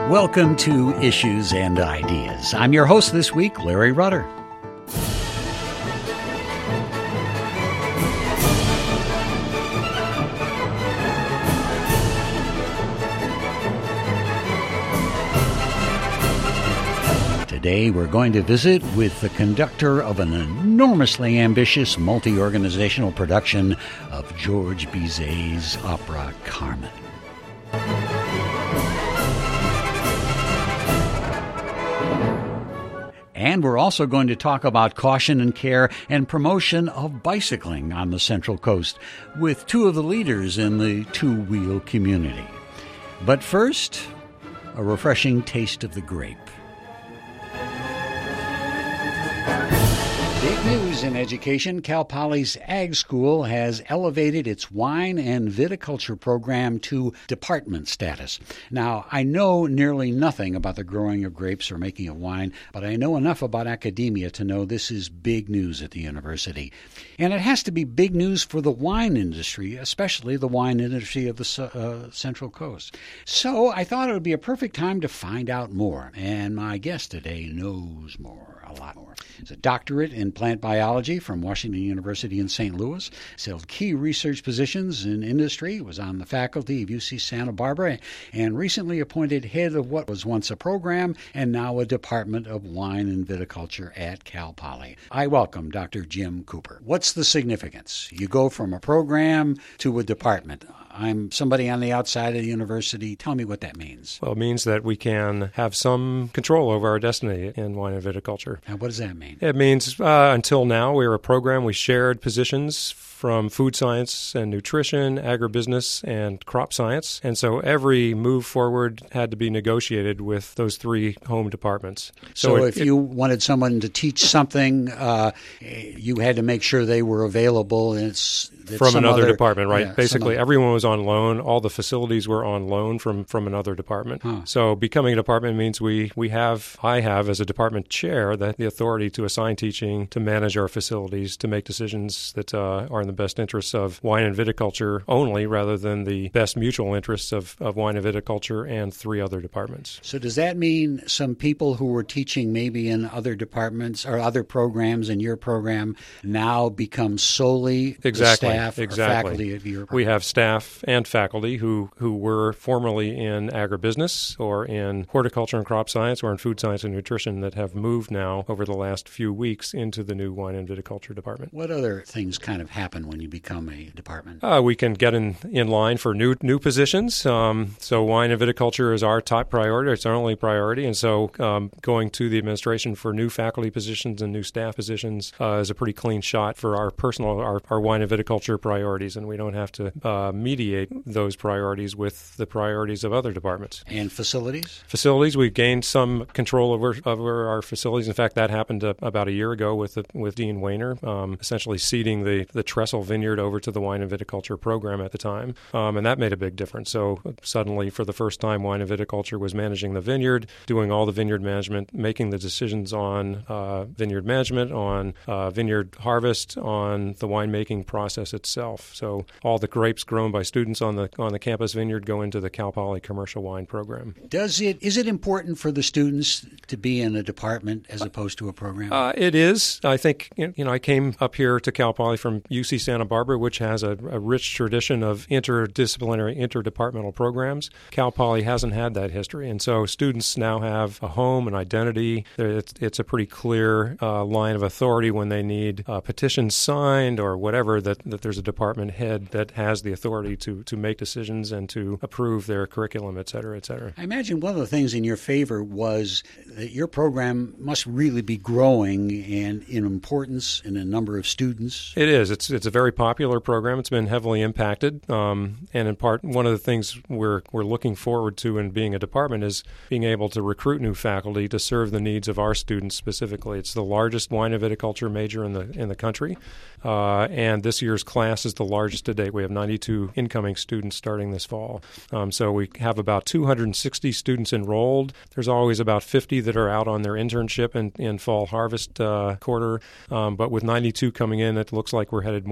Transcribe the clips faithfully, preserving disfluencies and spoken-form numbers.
Welcome to Issues and Ideas. I'm your host this week, Larry Rudder. Today we're going to visit with the conductor of an enormously ambitious multi-organizational production of Georges Bizet's opera Carmen. And we're also going to talk about caution and care and promotion of bicycling on the Central Coast with two of the leaders in the two-wheel community. But first, a refreshing taste of the grape. Big news in education. Cal Poly's Ag School has elevated its wine and viticulture program to department status. Now, I know nearly nothing about the growing of grapes or making of wine, but I know enough about academia to know this is big news at the university. And it has to be big news for the wine industry, especially the wine industry of the uh, Central Coast. So I thought it would be a perfect time to find out more. And my guest today knows more, a lot more. He's a doctorate in plant biology from Washington University in Saint Louis. He's held key research positions in industry, was on the faculty of U C Santa Barbara, and recently appointed head of what was once a program and now a department of wine and viticulture at Cal Poly. I welcome Doctor Jim Cooper. What's the significance? You go from a program to a department. I'm somebody on the outside of the university. Tell me what that means. Well, it means that we can have some control over our destiny in wine and viticulture. Now, what does that mean? It means uh, until now we were a program. We shared positions from food science and nutrition, agribusiness, and crop science. And so every move forward had to be negotiated with those three home departments. So, so it, if it, you wanted someone to teach something, uh, you had to make sure they were available. And it's, it's from another other, department, right? Yeah, Basically, everyone was on loan. All the facilities were on loan from, from another department. Huh. So becoming a department means we, we have, I have as a department chair, the, the authority to assign teaching, to manage our facilities, to make decisions that uh, are in the best interests of wine and viticulture only, rather than the best mutual interests of, of wine and viticulture and three other departments. So does that mean some people who were teaching maybe in other departments or other programs in your program now become solely exactly, the staff exactly. or faculty of your program? We have staff and faculty who, who were formerly in agribusiness or in horticulture and crop science or in food science and nutrition that have moved now over the last few weeks into the new wine and viticulture department. What other things kind of happen when you become a department? Uh, we can get in, in line for new new positions. Um, so wine and viticulture is our top priority. It's our only priority. And so um, going to the administration for new faculty positions and new staff positions uh, is a pretty clean shot for our personal, our, our wine and viticulture priorities. And we don't have to uh, mediate those priorities with the priorities of other departments. And facilities? Facilities, we've gained some control over, over our facilities. In fact, that happened uh, about a year ago with the, with Dean Wehner, um, essentially ceding the, the Trestle Vineyard over to the wine and viticulture program at the time, um, and that made a big difference. So suddenly, for the first time, wine and viticulture was managing the vineyard, doing all the vineyard management, making the decisions on uh, vineyard management, on uh, vineyard harvest, on the winemaking process itself. So all the grapes grown by students on the on the campus vineyard go into the Cal Poly commercial wine program. Does it is it important for the students to be in a department as opposed to a program? Uh, it is. I think you know I came up here to Cal Poly from U C Santa Barbara, which has a, a rich tradition of interdisciplinary, interdepartmental programs. Cal Poly hasn't had that history, and so students now have a home, an identity. It's, it's a pretty clear uh, line of authority when they need uh, petitions signed or whatever, that, that there's a department head that has the authority to, to make decisions and to approve their curriculum, et cetera, et cetera. I imagine one of the things in your favor was that your program must really be growing and in importance in a number of students. It is. It's it's a very popular program. It's been heavily impacted, um, and in part, one of the things we're we're looking forward to in being a department is being able to recruit new faculty to serve the needs of our students specifically. It's the largest wine and viticulture major in the in the country, uh, and this year's class is the largest to date. We have ninety-two incoming students starting this fall. Um, so we have about two hundred sixty students enrolled. There's always about fifty that are out on their internship in, in fall harvest uh, quarter, um, but with ninety-two coming in, it looks like we're headed more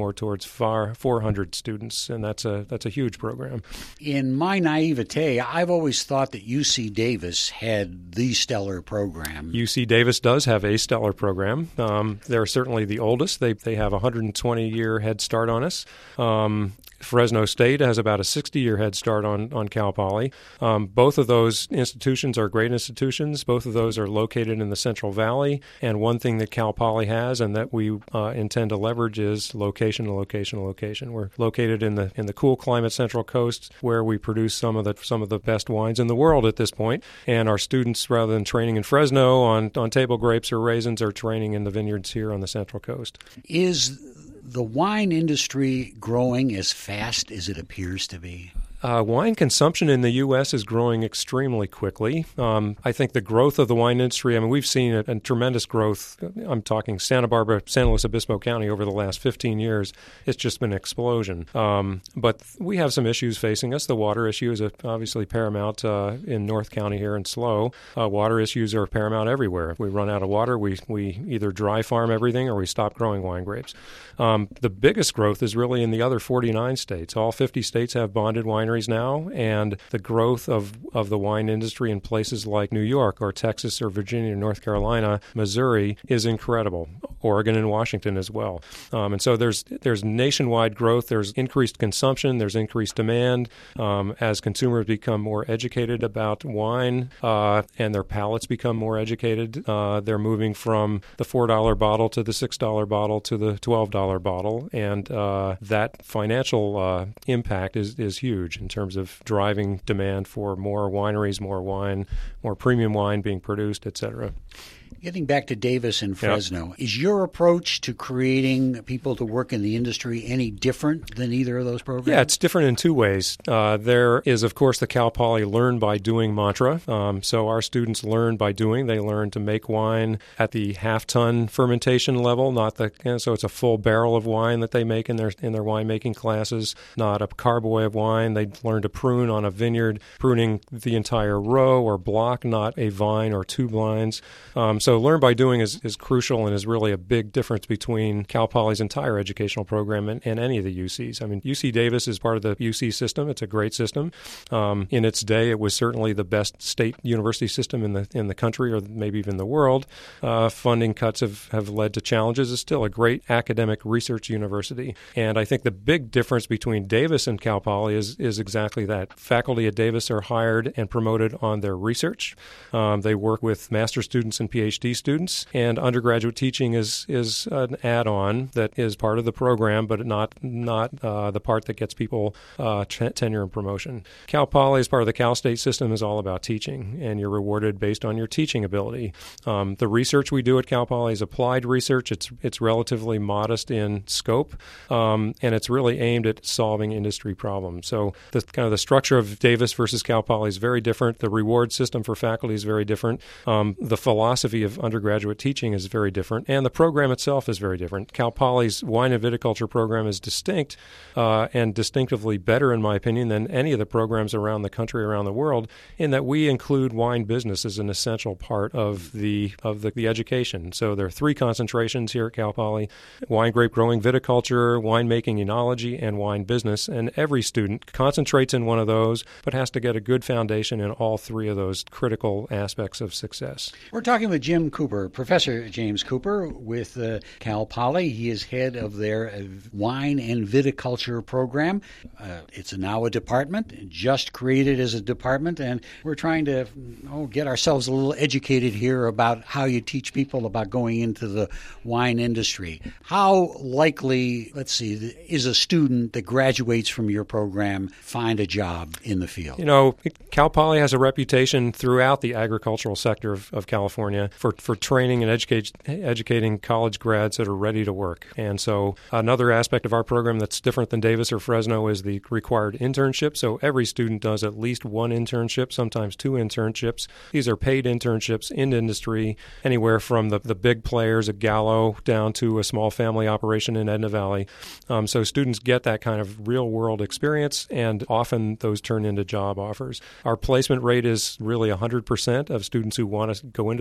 more towards far four hundred students, and that's a that's a huge program. In my naivete, I've always thought that U C Davis had the stellar program. U C Davis does have a stellar program. Um, they're certainly the oldest. They they have a one hundred twenty year head start on us. Um, Fresno State has about a sixty year head start on, on Cal Poly. Um, both of those institutions are great institutions. Both of those are located in the Central Valley. And one thing that Cal Poly has and that we uh, intend to leverage is location, location, location. We're located in the in the cool climate Central Coast, where we produce some of the some of the best wines in the world at this point. And our students, rather than training in Fresno on, on table grapes or raisins, are training in the vineyards here on the Central Coast. Is the wine industry growing as fast as it appears to be? Uh, wine consumption in the U S is growing extremely quickly. Um, I think the growth of the wine industry, I mean, we've seen a, a tremendous growth. I'm talking Santa Barbara, San Luis Obispo County over the last fifteen years. It's just been an explosion. Um, but we have some issues facing us. The water issue is obviously paramount uh, in North County here in SLO. Uh, water issues are paramount everywhere. If we run out of water, we, we either dry farm everything or we stop growing wine grapes. Um, the biggest growth is really in the other forty-nine states. All fifty states have bonded wineries now, and the growth of, of the wine industry in places like New York or Texas or Virginia, North Carolina, Missouri is incredible. Oregon and Washington as well. Um, and so there's there's nationwide growth, there's increased consumption, there's increased demand. Um, as consumers become more educated about wine uh, and their palates become more educated, uh, they're moving from the four dollar bottle to the six dollar bottle to the twelve dollar bottle. And uh, that financial uh, impact is, is huge in terms of driving demand for more wineries, more wine, more premium wine being produced, et cetera. Getting back to Davis and Fresno, yep. Is your approach to creating people to work in the industry any different than either of those programs? Yeah, it's different in two ways. Uh, there is, of course, the Cal Poly Learn by Doing mantra. Um, so our students learn by doing. They learn to make wine at the half-ton fermentation level, not the you know, so it's a full barrel of wine that they make in their in their winemaking classes, not a carboy of wine. They learn to prune on a vineyard, pruning the entire row or block, not a vine or two blinds. Um, so Learn by Doing is, is crucial and is really a big difference between Cal Poly's entire educational program and, and any of the U Cs. I mean, U C Davis is part of the U C system. It's a great system. Um, in its day, it was certainly the best state university system in the in the country or maybe even the world. Uh, funding cuts have, have led to challenges. It's still a great academic research university. And I think the big difference between Davis and Cal Poly is, is exactly that. Faculty at Davis are hired and promoted on their research. Um, they work with master students and PhD students, and undergraduate teaching is is an add-on that is part of the program, but not not uh, the part that gets people uh, t- tenure and promotion. Cal Poly, as part of the Cal State system, is all about teaching, and you're rewarded based on your teaching ability. Um, the research we do at Cal Poly is applied research. It's it's relatively modest in scope, um, and it's really aimed at solving industry problems. So the kind of the structure of Davis versus Cal Poly is very different. The reward system for faculty is very different. Um, the philosophy of undergraduate teaching is very different, and the program itself is very different. Cal Poly's wine and viticulture program is distinct uh, and distinctively better, in my opinion, than any of the programs around the country, around the world, in that we include wine business as an essential part of the of the, the education. So there are three concentrations here at Cal Poly: wine grape growing, viticulture, winemaking, enology, and wine business. And every student concentrates in one of those, but has to get a good foundation in all three of those critical aspects of success. We're talking with Jim Cooper, Professor James Cooper with uh, Cal Poly. He is head of their uh, wine and viticulture program. Uh, it's now a department, just created as a department, and we're trying to oh, get ourselves a little educated here about how you teach people about going into the wine industry. How likely, let's see, is a student that graduates from your program find a job in the field? You know, Cal Poly has a reputation throughout the agricultural sector of, of California for, for training and educate, educating college grads that are ready to work. And so another aspect of our program that's different than Davis or Fresno is the required internship. So every student does at least one internship, sometimes two internships. These are paid internships in industry, anywhere from the, the big players at Gallo down to a small family operation in Edna Valley. Um, so students get that kind of real-world experience, and often those turn into job offers. Our placement rate is really one hundred percent of students who want to go into the wine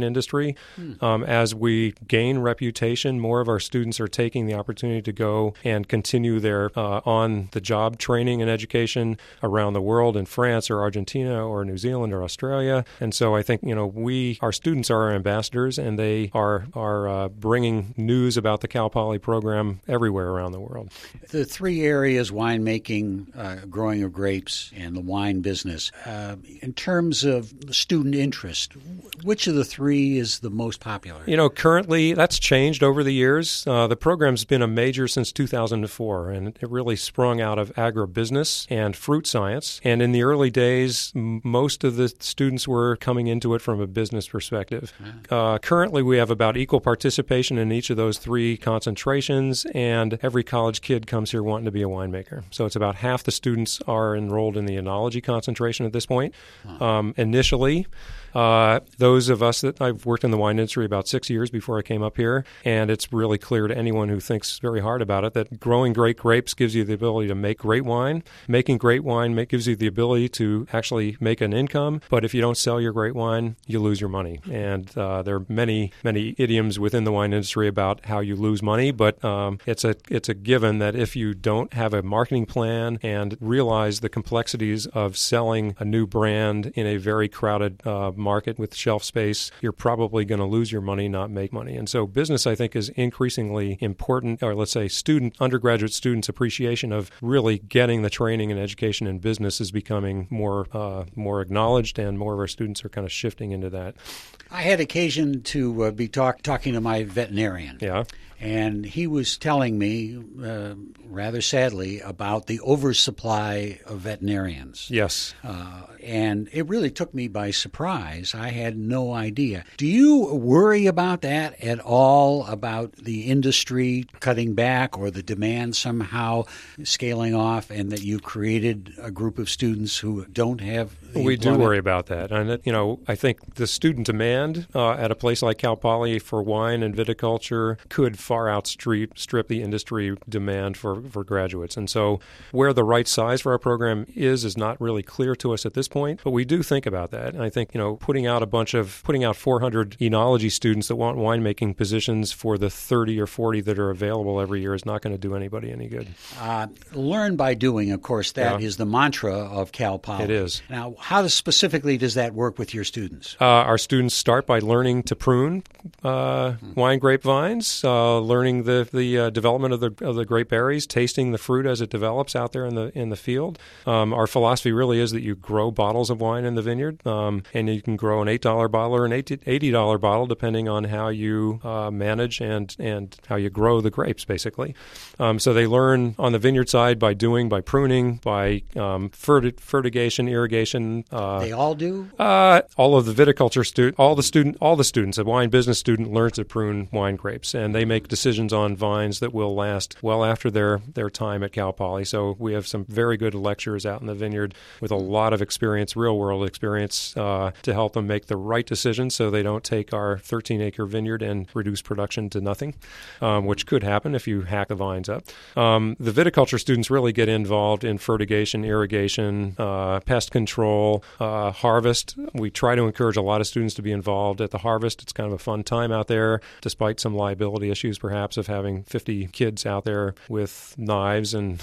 industry. Hmm. Um, as we gain reputation, more of our students are taking the opportunity to go and continue their uh, on-the-job training and education around the world in France or Argentina or New Zealand or Australia. And so I think, you know, we, our students are our ambassadors, and they are, are uh, bringing news about the Cal Poly program everywhere around the world. The three areas, winemaking, uh, growing of grapes, and the wine business, uh, in terms of student interest, which of the three is the most popular? You know, currently that's changed over the years. Uh, the program's been a major since two thousand four, and it really sprung out of agribusiness and fruit science. And in the early days, m- most of the students were coming into it from a business perspective. Uh, currently, we have about equal participation in each of those three concentrations, and every college kid comes here wanting to be a winemaker. So it's about half the students are enrolled in the enology concentration at this point. Um, initially, Uh, those of us that I've worked in the wine industry about six years before I came up here, and it's really clear to anyone who thinks very hard about it that growing great grapes gives you the ability to make great wine. Making great wine make, gives you the ability to actually make an income, but if you don't sell your great wine, you lose your money. And uh, there are many, many idioms within the wine industry about how you lose money, but um, it's a it's a given that if you don't have a marketing plan and realize the complexities of selling a new brand in a very crowded uh, market with shelf space, you're probably going to lose your money, not make money. And so business, I think, is increasingly important, or let's say student, undergraduate students' appreciation of really getting the training and education in business is becoming more uh, more acknowledged, and more of our students are kind of shifting into that. I had occasion to uh, be talk, talking to my veterinarian. Yeah. And he was telling me, uh, rather sadly, about the oversupply of veterinarians. Yes. Uh, and it really took me by surprise. I had no idea. Do you worry about that at all, about the industry cutting back or the demand somehow scaling off, and that you created a group of students who don't have the We do employment? worry about that. And, you know, I think the student demand uh, at a place like Cal Poly for wine and viticulture could far outstrip strip the industry demand for, for graduates. And so where the right size for our program is is not really clear to us at this point, but we do think about that. And I think, you know, putting out a bunch of, putting out four hundred enology students that want winemaking positions for the thirty or forty that are available every year is not going to do anybody any good. Uh, learn by doing, of course, that Yeah. is the mantra of Cal Poly. It is. Now, how does, specifically does that work with your students? Uh, our students start by learning to prune uh, wine grape vines, uh, learning the the uh, development of the of the grape berries, tasting the fruit as it develops out there in the in the field. Um, our philosophy really is that you grow bottles of wine in the vineyard, um, and you can grow an eight dollar bottle or an eighty dollar bottle depending on how you uh, manage and and how you grow the grapes, basically. Um, so they learn on the vineyard side by doing, by pruning, by um, fertig- fertigation, irrigation. Uh, They all do? Uh, all of the viticulture student, all the student, all the students, a wine business student learns to prune wine grapes, and they make decisions on vines that will last well after their their time at Cal Poly. So we have some very good lecturers out in the vineyard with a lot of experience, real world experience, uh, to help them make the right decisions, so they don't take our thirteen acre vineyard and reduce production to nothing, um, which could happen if you hack the vines up. Um, the viticulture students really get involved in fertigation, irrigation, uh, pest control, uh, harvest. We try to encourage a lot of students to be involved at the harvest. It's kind of a fun time out there, despite some liability issues perhaps of having fifty kids out there with knives and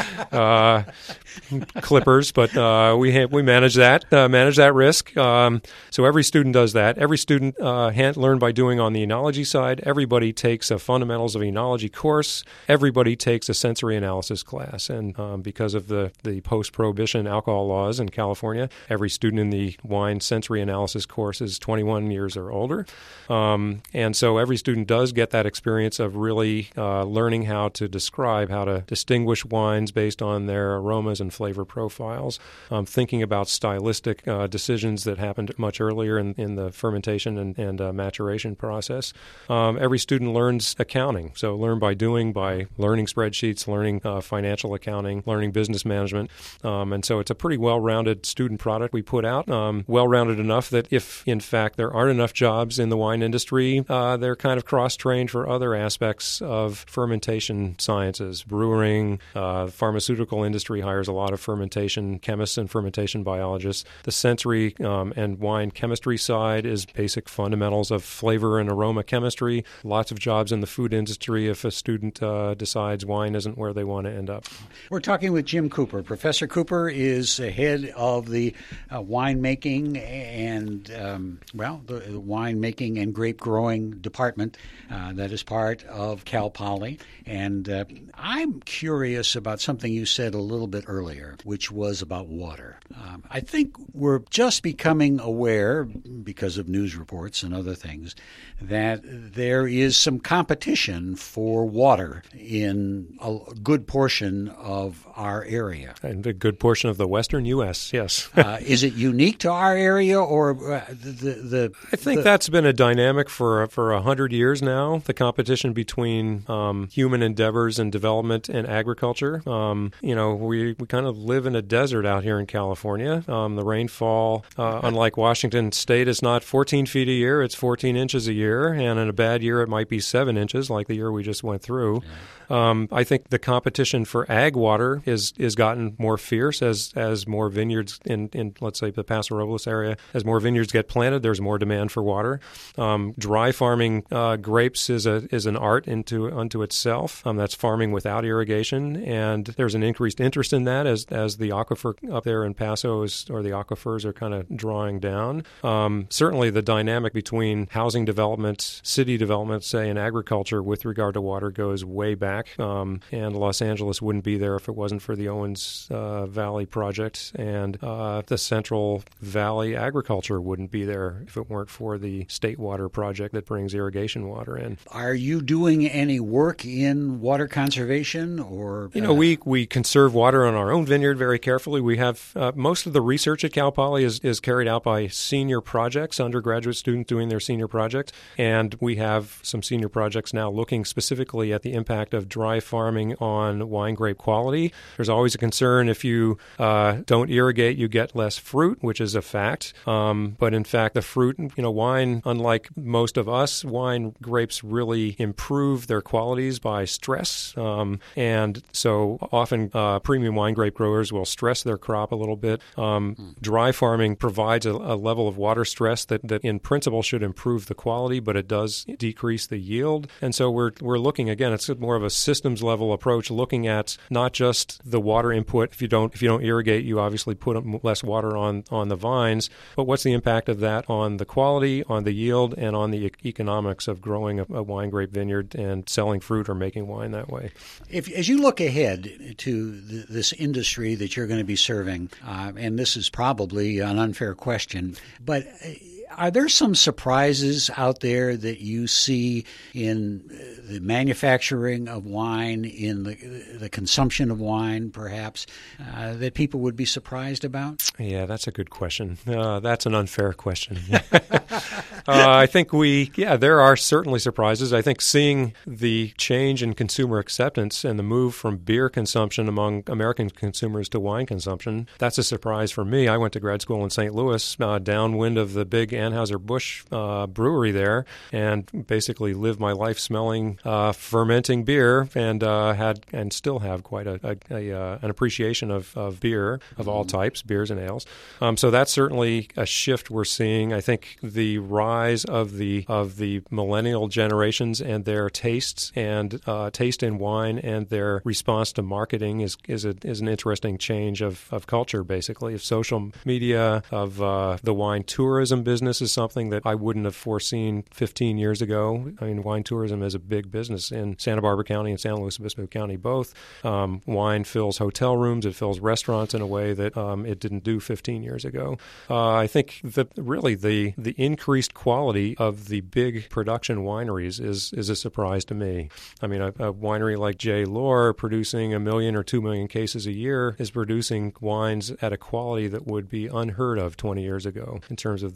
uh, clippers. But uh, we have, we manage that uh, manage that risk. Um, so every student does that. Every student uh, hand, learn by doing on the enology side. Everybody takes a fundamentals of enology course. Everybody takes a sensory analysis class. And um, because of the, the post-prohibition alcohol laws in California, every student in the wine sensory analysis course is twenty-one years or older. Um, and so every student does get that experience of really uh, learning how to describe, how to distinguish wines based on their aromas and flavor profiles, um, thinking about stylistic uh, decisions that happened much earlier in, in the fermentation and, and uh, maturation process. Um, every student learns accounting. So learn by doing, by learning spreadsheets, learning uh, financial accounting, learning business management. Um, and so it's a pretty well-rounded student product we put out, um, well-rounded enough that if, in fact, there aren't enough jobs in the wine industry, uh, they're kind of cross-trained for other other aspects of fermentation sciences, brewing, uh, pharmaceutical industry hires a lot of fermentation chemists and fermentation biologists. The sensory um, and wine chemistry side is basic fundamentals of flavor and aroma chemistry. Lots of jobs in the food industry if a student uh, decides wine isn't where they want to end up. We're talking with Jim Cooper. Professor Cooper is head of the uh, winemaking and, um, well, the, the winemaking and grape growing department uh, that is part of Cal Poly. And uh, I'm curious about something you said a little bit earlier, which was about water. Um, I think we're just becoming aware, because of news reports and other things, that there is some competition for water in a good portion of our area. And a good portion of the western U S, yes. uh, is it unique to our area, or uh, the, the... I think the, that's been a dynamic for for a hundred years now, the competition between um, human endeavors and development and agriculture. Um, you know, we, we kind of live in a desert out here in California. Um, the rainfall, uh, unlike Washington State, is not fourteen feet a year, it's fourteen inches a year, and in a bad year it might be seven inches, like the year we just went through. Yeah. Um, I think the competition for ag water is is gotten more fierce as as more vineyards in, in let's say the Paso Robles area, as more vineyards get planted, there's more demand for water. Um, dry farming uh, grapes is a is an art into unto itself. Um, that's farming without irrigation, and there's an increased interest in that as as the aquifer up there in Paso is, or the aquifers are kind of drawing down. Um, certainly, the dynamic between housing development, city development, say, and agriculture with regard to water goes way back. Um, and Los Angeles wouldn't be there if it wasn't for the Owens uh, Valley project, and uh, the Central Valley agriculture wouldn't be there if it weren't for the State Water project that brings irrigation water in. Are you doing any work in water conservation, or? You know, uh, we we conserve water on our own vineyard very carefully. We have uh, most of the research at Cal Poly is, is carried out by senior projects, undergraduate students doing their senior projects, and we have some senior projects now looking specifically at the impact of dry farming on wine grape quality. There's always a concern if you uh, don't irrigate, you get less fruit, which is a fact. Um, but in fact, the fruit, you know, wine, unlike most of us, wine grapes really improve their qualities by stress. Um, and so often uh, premium wine grape growers will stress their crop a little bit. Um, mm. Dry farming provides a, a level of water stress that, that in principle should improve the quality, but it does decrease the yield. And so we're we're looking, again, it's more of a systems level approach, looking at not just the water input. If you don't if you don't irrigate, you obviously put less water on, on the vines, but what's the impact of that on the quality, on the yield, and on the economics of growing a, a wine grape vineyard and selling fruit or making wine that way? If, as you look ahead to the, this industry that you're going to be serving, uh, and this is probably an unfair question, but are there some surprises out there that you see in the manufacturing of wine, in the, the consumption of wine, perhaps, uh, that people would be surprised about? Yeah, that's a good question. Uh, that's an unfair question. uh, I think we, yeah, there are certainly surprises. I think seeing the change in consumer acceptance and the move from beer consumption among American consumers to wine consumption, that's a surprise for me. I went to grad school in Saint Louis, uh, downwind of the big Anheuser-Busch uh, brewery there, and basically lived my life smelling uh, fermenting beer, and uh, had and still have quite a, a, a uh, an appreciation of, of beer of all types, beers and ales. Um, so that's certainly a shift we're seeing. I think the rise of the of the millennial generations and their tastes and uh, taste in wine and their response to marketing is is a, is an interesting change of, of culture, basically, of social media, of uh, the wine tourism business is something that I wouldn't have foreseen fifteen years ago. I mean, wine tourism is a big business in Santa Barbara County and San Luis Obispo County both. Um, wine fills hotel rooms, it fills restaurants in a way that um, it didn't do fifteen years ago. Uh, I think that really the the increased quality of the big production wineries is is a surprise to me. I mean, a, a winery like J. Lohr producing a million or two million cases a year is producing wines at a quality that would be unheard of twenty years ago in terms of the, the volume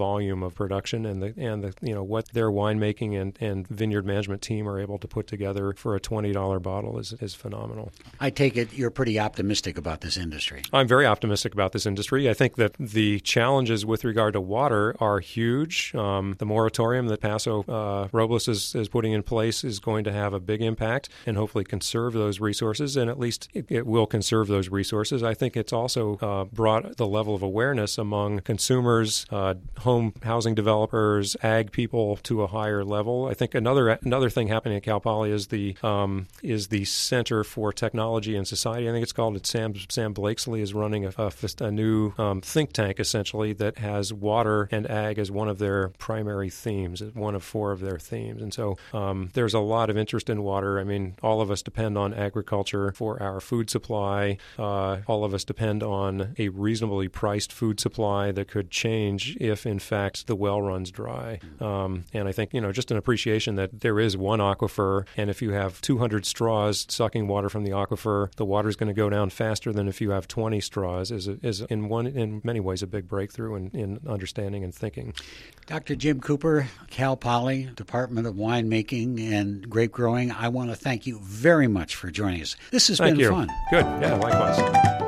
volume of production and the and the you know what their winemaking and, and vineyard management team are able to put together for a twenty dollar bottle is is phenomenal. I take it you're pretty optimistic about this industry. I'm very optimistic about this industry. I think that the challenges with regard to water are huge. Um, the moratorium that Paso uh, Robles is, is putting in place is going to have a big impact and hopefully conserve those resources, and at least it, it will conserve those resources. I think it's also uh, brought the level of awareness among consumers, uh, home housing developers, ag people to a higher level. I think another another thing happening at Cal Poly is the um, is the Center for Technology and Society. I think it's called. It's Sam Sam Blakesley is running a, a, a new um, think tank essentially that has water and ag as one of their primary themes, one of four of their themes. And so um, there's a lot of interest in water. I mean, all of us depend on agriculture for our food supply. Uh, all of us depend on a reasonably priced food supply that could change if, in fact, the well runs dry. Um, and I think, you know, just an appreciation that there is one aquifer, and if you have two hundred straws sucking water from the aquifer, the water is going to go down faster than if you have twenty straws is a, is in one in many ways a big breakthrough in, in understanding and thinking. Doctor Jim Cooper, Cal Poly, Department of Winemaking and Grape Growing, I want to thank you very much for joining us. This has thank been you. fun. Good. Yeah, likewise.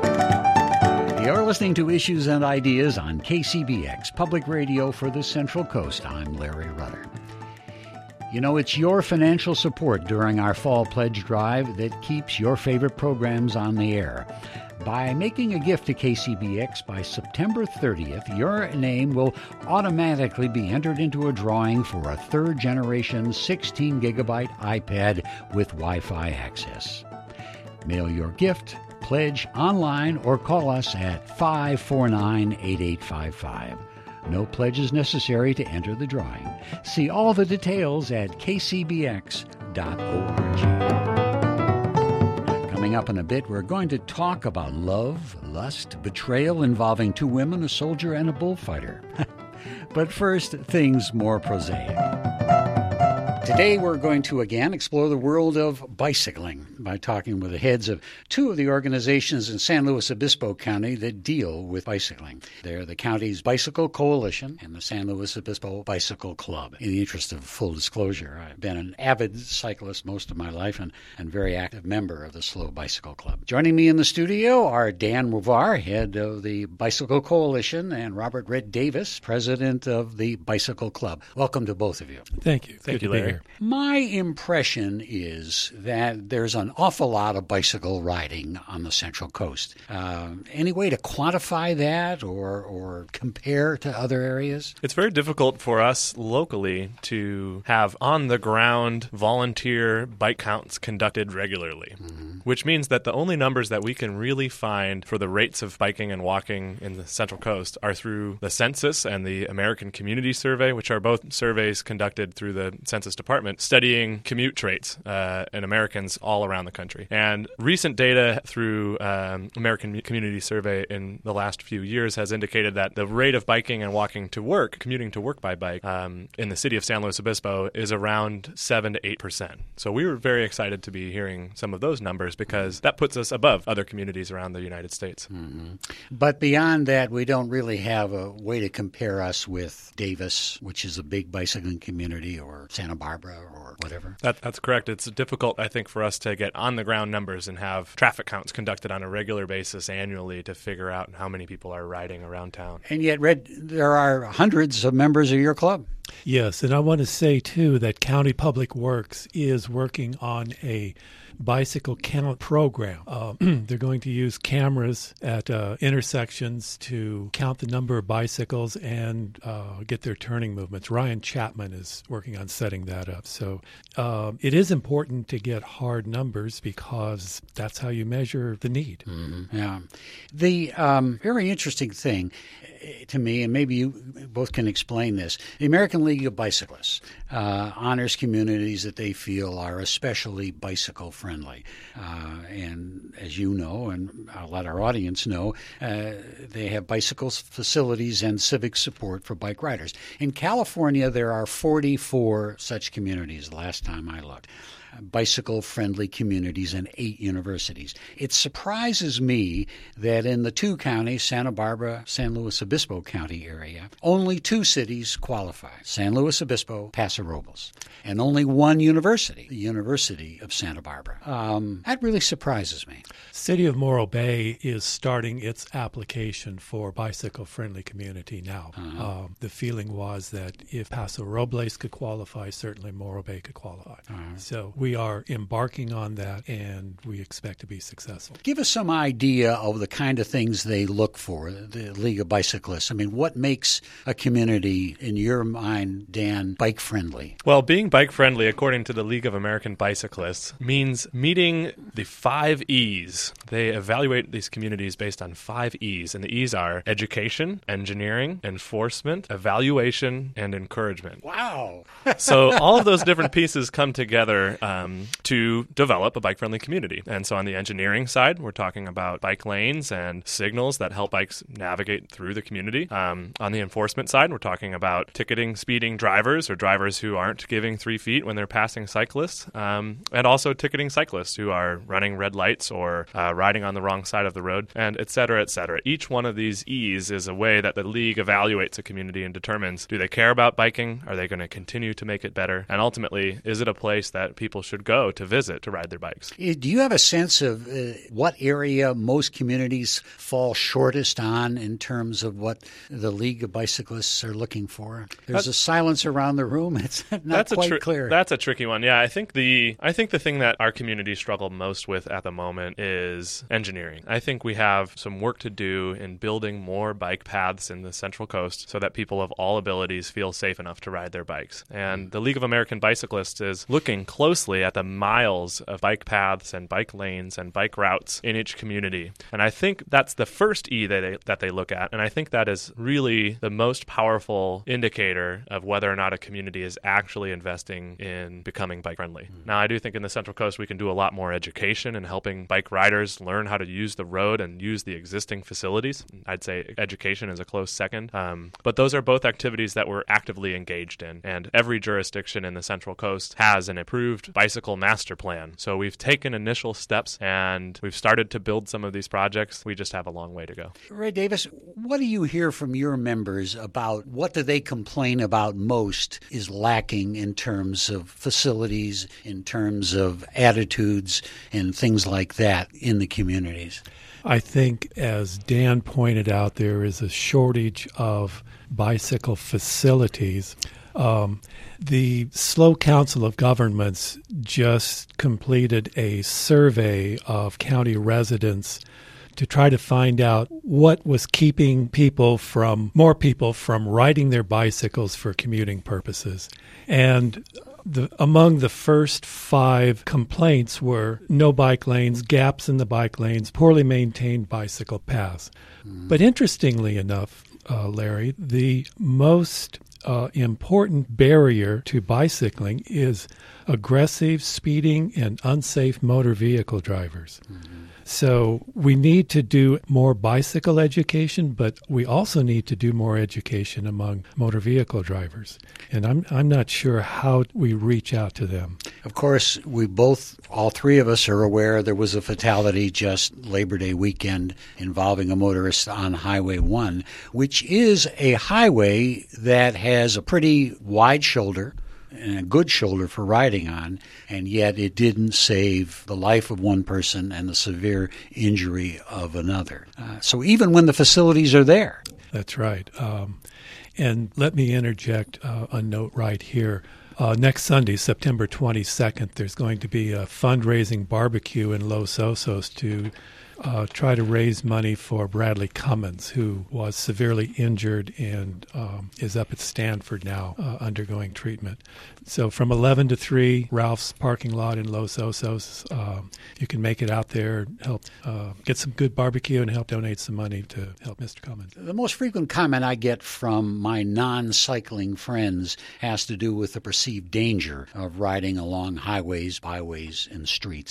You're listening to Issues and Ideas on K C B X, Public Radio for the Central Coast. I'm Larry Rudder. You know, it's your financial support during our Fall Pledge Drive that keeps your favorite programs on the air. By making a gift to K C B X by September thirtieth, your name will automatically be entered into a drawing for a third-generation sixteen gigabyte iPad with Wi-Fi access. Mail your gift, pledge online, or call us at five four nine, eight eight five five. No pledge is necessary to enter the drawing. See all the details at k c b x dot org. Coming up in a bit, we're going to talk about love, lust, betrayal involving two women, a soldier, and a bullfighter. But first, things more prosaic. Today we're going to again explore the world of bicycling by talking with the heads of two of the organizations in San Luis Obispo County that deal with bicycling. They're the county's Bicycle Coalition and the San Luis Obispo Bicycle Club. In the interest of full disclosure, I've been an avid cyclist most of my life and a very active member of the S L O Bicycle Club. Joining me in the studio are Dan Movar, head of the Bicycle Coalition, and Robert Red Davis, president of the Bicycle Club. Welcome to both of you. Thank you. Thank Good you, to be Larry. here. My impression is that there's an awful lot of bicycle riding on the Central Coast. Uh, any way to quantify that or, or compare to other areas? It's very difficult for us locally to have on-the-ground volunteer bike counts conducted regularly, mm-hmm. which means that the only numbers that we can really find for the rates of biking and walking in the Central Coast are through the census and the American Community Survey, which are both surveys conducted through the Census Department studying commute traits uh, in Americans all around the country. And recent data through um, American Community Survey in the last few years has indicated that the rate of biking and walking to work, commuting to work by bike um, in the city of San Luis Obispo is around seven to eight percent. So we were very excited to be hearing some of those numbers because that puts us above other communities around the United States. Mm-hmm. But beyond that, we don't really have a way to compare us with Davis, which is a big bicycling community, or Santa Barbara or whatever. That, that's correct. It's difficult, I think, for us to get on-the-ground numbers and have traffic counts conducted on a regular basis annually to figure out how many people are riding around town. And yet, Red, there are hundreds of members of your club. Yes, and I want to say, too, that County Public Works is working on a bicycle count program. Uh, they're going to use cameras at uh, intersections to count the number of bicycles and uh, get their turning movements. Ryan Chapman is working on setting that up. So uh, it is important to get hard numbers because that's how you measure the need. Mm-hmm. Yeah. The um, very interesting thing to me, and maybe you both can explain this, the American League of Bicyclists uh, honors communities that they feel are especially bicycle friendly. Uh, and as you know, and I'll let our audience know, uh, they have bicycle facilities and civic support for bike riders. In California, there are forty-four such communities the last time I looked. bicycle-friendly communities and eight universities. It surprises me that in the two counties, Santa Barbara, San Luis Obispo County area, only two cities qualify, San Luis Obispo, Paso Robles, and only one university, the University of Santa Barbara. Um, that really surprises me. City of Morro Bay is starting its application for bicycle-friendly community now. Uh-huh. Uh, the feeling was that if Paso Robles could qualify, certainly Morro Bay could qualify. Uh-huh. So we are embarking on that, and we expect to be successful. Give us some idea of the kind of things they look for, the League of Bicyclists. I mean, what makes a community, in your mind, Dan, bike-friendly? Well, being bike-friendly, according to the League of American Bicyclists, means meeting the five E's. They evaluate these communities based on five E's, and the E's are education, engineering, enforcement, evaluation, and encouragement. Wow. So all of those different pieces come together um, to develop a bike-friendly community. And so on the engineering side, we're talking about bike lanes and signals that help bikes navigate through the community. Um, on the enforcement side, we're talking about ticketing speeding drivers or drivers who aren't giving three feet when they're passing cyclists, um, and also ticketing cyclists who are running red lights or uh, riding on the wrong side of the road, and et cetera, et cetera. Each one of these E's is a way that the league evaluates a community and determines, do they care about biking? Are they going to continue to make it better? And ultimately, is it a place that people should go to visit to ride their bikes? Do you have a sense of uh, what area most communities fall shortest on in terms of what the League of Bicyclists are looking for? There's that's, a silence around the room. It's not that's quite a tri- clear. That's a tricky one. Yeah, I think the I think the thing that our community struggle most with at the moment is engineering. I think we have some work to do in building more bike paths in the Central Coast so that people of all abilities feel safe enough to ride their bikes. And the League of American Bicyclists is looking closely at the miles of bike paths and bike lanes and bike routes in each community. And I think that's the first E that they, that they look at. And I think that is really the most powerful indicator of whether or not a community is actually investing in becoming bike friendly. Mm. Now, I do think in the Central Coast we can do a lot more education and helping bike riders learn how to use the road and use the existing facilities. I'd say education is a close second. Um, but those are both activities that we're actively engaged in. And every jurisdiction in the Central Coast has an approved bicycle master plan. So we've taken initial steps and we've started to build some of these projects. We just have a long way to go. Ray Davis, what do you hear from your members about what do they complain about most is lacking in terms of facilities, in terms of attitudes and things like that in the communities? I think, as Dan pointed out, there is a shortage of bicycle facilities. Um, the S L O Council of Governments just completed a survey of county residents to try to find out what was keeping people from, more people from riding their bicycles for commuting purposes. And the, among the first five complaints were no bike lanes, gaps in the bike lanes, poorly maintained bicycle paths. Mm. But interestingly enough, uh, Larry, the most uh, important barrier to bicycling is aggressive speeding and unsafe motor vehicle drivers. Mm-hmm. So we need to do more bicycle education, but we also need to do more education among motor vehicle drivers. And I'm I'm not sure how we reach out to them. Of course, we both, all three of us are aware there was a fatality just Labor Day weekend involving a motorist on Highway one, which is a highway that has a pretty wide shoulder and a good shoulder for riding on, and yet it didn't save the life of one person and the severe injury of another. Uh, so even when the facilities are there. That's right. Um, and let me interject uh, a note right here. Uh, next Sunday, September twenty-second, there's going to be a fundraising barbecue in Los Osos to Uh, try to raise money for Bradley Cummins, who was severely injured and um, is up at Stanford now uh, undergoing treatment. So from eleven to three, Ralph's parking lot in Los Osos. Um, you can make it out there, help uh, get some good barbecue and help donate some money to help Mister Cummins. The most frequent comment I get from my non-cycling friends has to do with the perceived danger of riding along highways, byways, and streets.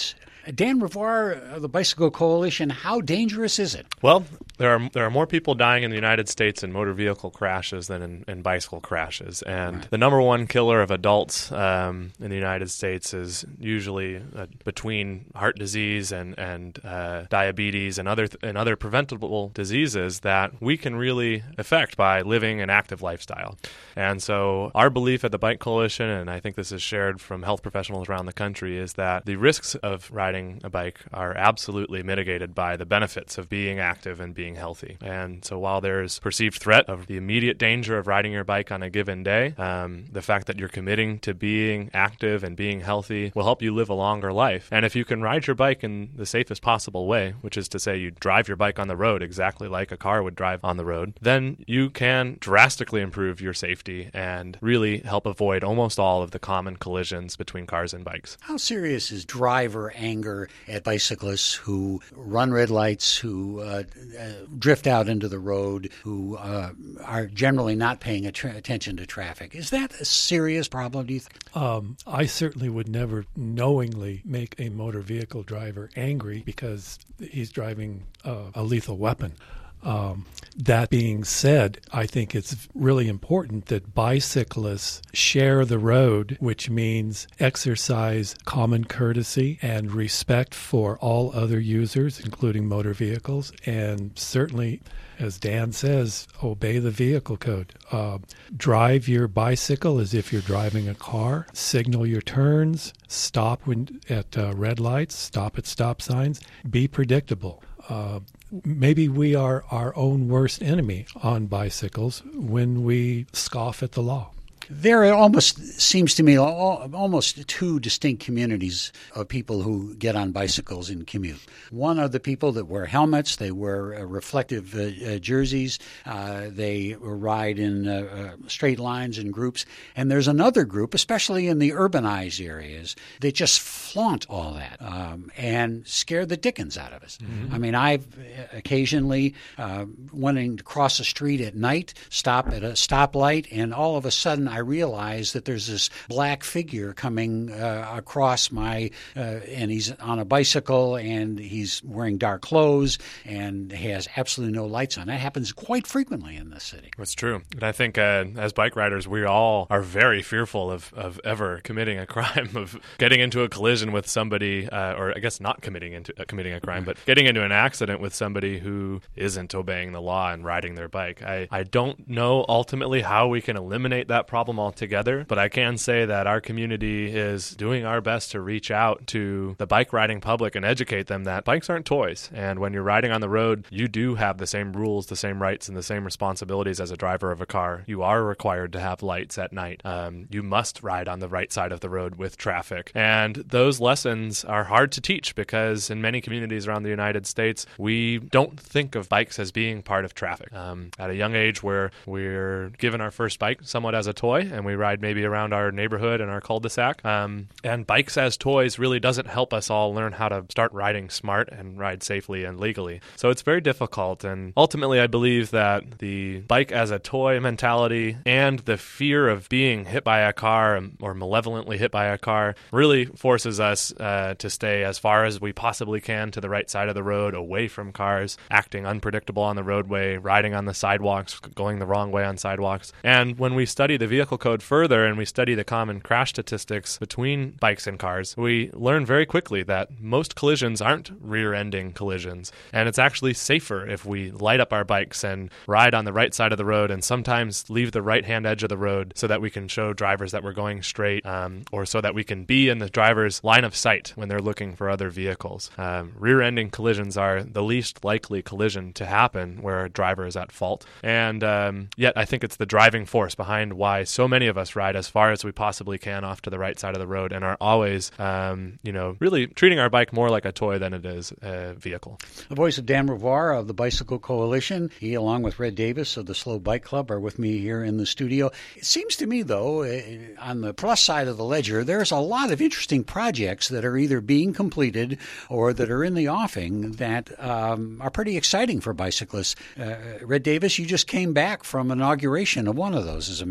Dan Revoir of the Bicycle Coalition, how dangerous is it? Well, there are there are more people dying in the United States in motor vehicle crashes than in, in bicycle crashes. And right. the number one killer of adults um, in the United States is usually uh, between heart disease and, and uh, diabetes and other th- and other preventable diseases that we can really affect by living an active lifestyle. And so our belief at the Bike Coalition, and I think this is shared from health professionals around the country, is that the risks of riding a bike are absolutely mitigated by the benefits of being active and being healthy. And so while there's perceived threat of the immediate danger of riding your bike on a given day, um, the fact that you're committing to being active and being healthy will help you live a longer life. And if you can ride your bike in the safest possible way, which is to say you drive your bike on the road exactly like a car would drive on the road, then you can drastically improve your safety and really help avoid almost all of the common collisions between cars and bikes. How serious is driver anger at bicyclists who run red lights, who uh, uh, drift out into the road, who uh, are generally not paying att- attention to traffic? Is that a serious problem, do you think? Um, I certainly would never knowingly make a motor vehicle driver angry because he's driving uh, a lethal weapon. Um, that being said, I think it's really important that bicyclists share the road, which means exercise common courtesy and respect for all other users, including motor vehicles, and certainly, as Dan says, obey the vehicle code. Uh, drive your bicycle as if you're driving a car. Signal your turns. Stop when, at uh, red lights. Stop at stop signs. Be predictable. Uh, maybe we are our own worst enemy on bicycles when we scoff at the law. There almost seems to me almost two distinct communities of people who get on bicycles and commute. One are the people that wear helmets, they wear uh, reflective uh, uh, jerseys, uh, they ride in uh, uh, straight lines in groups. And there's another group, especially in the urbanized areas, that just flaunt all that um, and scare the dickens out of us. Mm-hmm. I mean, I've occasionally uh, wanting to cross a street at night, stop at a stoplight, and all of a sudden I I realize that there's this black figure coming uh, across my, uh, and he's on a bicycle and he's wearing dark clothes and has absolutely no lights on. That happens quite frequently in this city. That's true. And I think uh, as bike riders, we all are very fearful of, of ever committing a crime, of getting into a collision with somebody, uh, or I guess not committing into uh, committing a crime, but getting into an accident with somebody who isn't obeying the law and riding their bike. I, I don't know ultimately how we can eliminate that problem altogether, but I can say that our community is doing our best to reach out to the bike riding public and educate them that bikes aren't toys. And when you're riding on the road, you do have the same rules, the same rights, and the same responsibilities as a driver of a car. You are required to have lights at night. Um, you must ride on the right side of the road with traffic. And those lessons are hard to teach because in many communities around the United States, we don't think of bikes as being part of traffic. Um, at a young age where we're given our first bike somewhat as a toy, and we ride maybe around our neighborhood and our cul-de-sac. Um, and bikes as toys really doesn't help us all learn how to start riding smart and ride safely and legally. So it's very difficult. And ultimately, I believe that the bike as a toy mentality and the fear of being hit by a car or malevolently hit by a car really forces us uh, to stay as far as we possibly can to the right side of the road, away from cars, acting unpredictable on the roadway, riding on the sidewalks, going the wrong way on sidewalks. And when we study the vehicle code further and we study the common crash statistics between bikes and cars, we learn very quickly that most collisions aren't rear-ending collisions. And it's actually safer if we light up our bikes and ride on the right side of the road and sometimes leave the right-hand edge of the road so that we can show drivers that we're going straight, um, or so that we can be in the driver's line of sight when they're looking for other vehicles. Um, rear-ending collisions are the least likely collision to happen where a driver is at fault. And um, yet I think it's the driving force behind why so many of us ride as far as we possibly can off to the right side of the road and are always, um, you know, really treating our bike more like a toy than it is a vehicle. The voice of Dan Revoir of the Bicycle Coalition. He, along with Red Davis of the Slow Bike Club, are with me here in the studio. It seems to me, though, on the plus side of the ledger, there's a lot of interesting projects that are either being completed or that are in the offing that um, are pretty exciting for bicyclists. Uh, Red Davis, you just came back from an inauguration of one of those, as a matter of fact.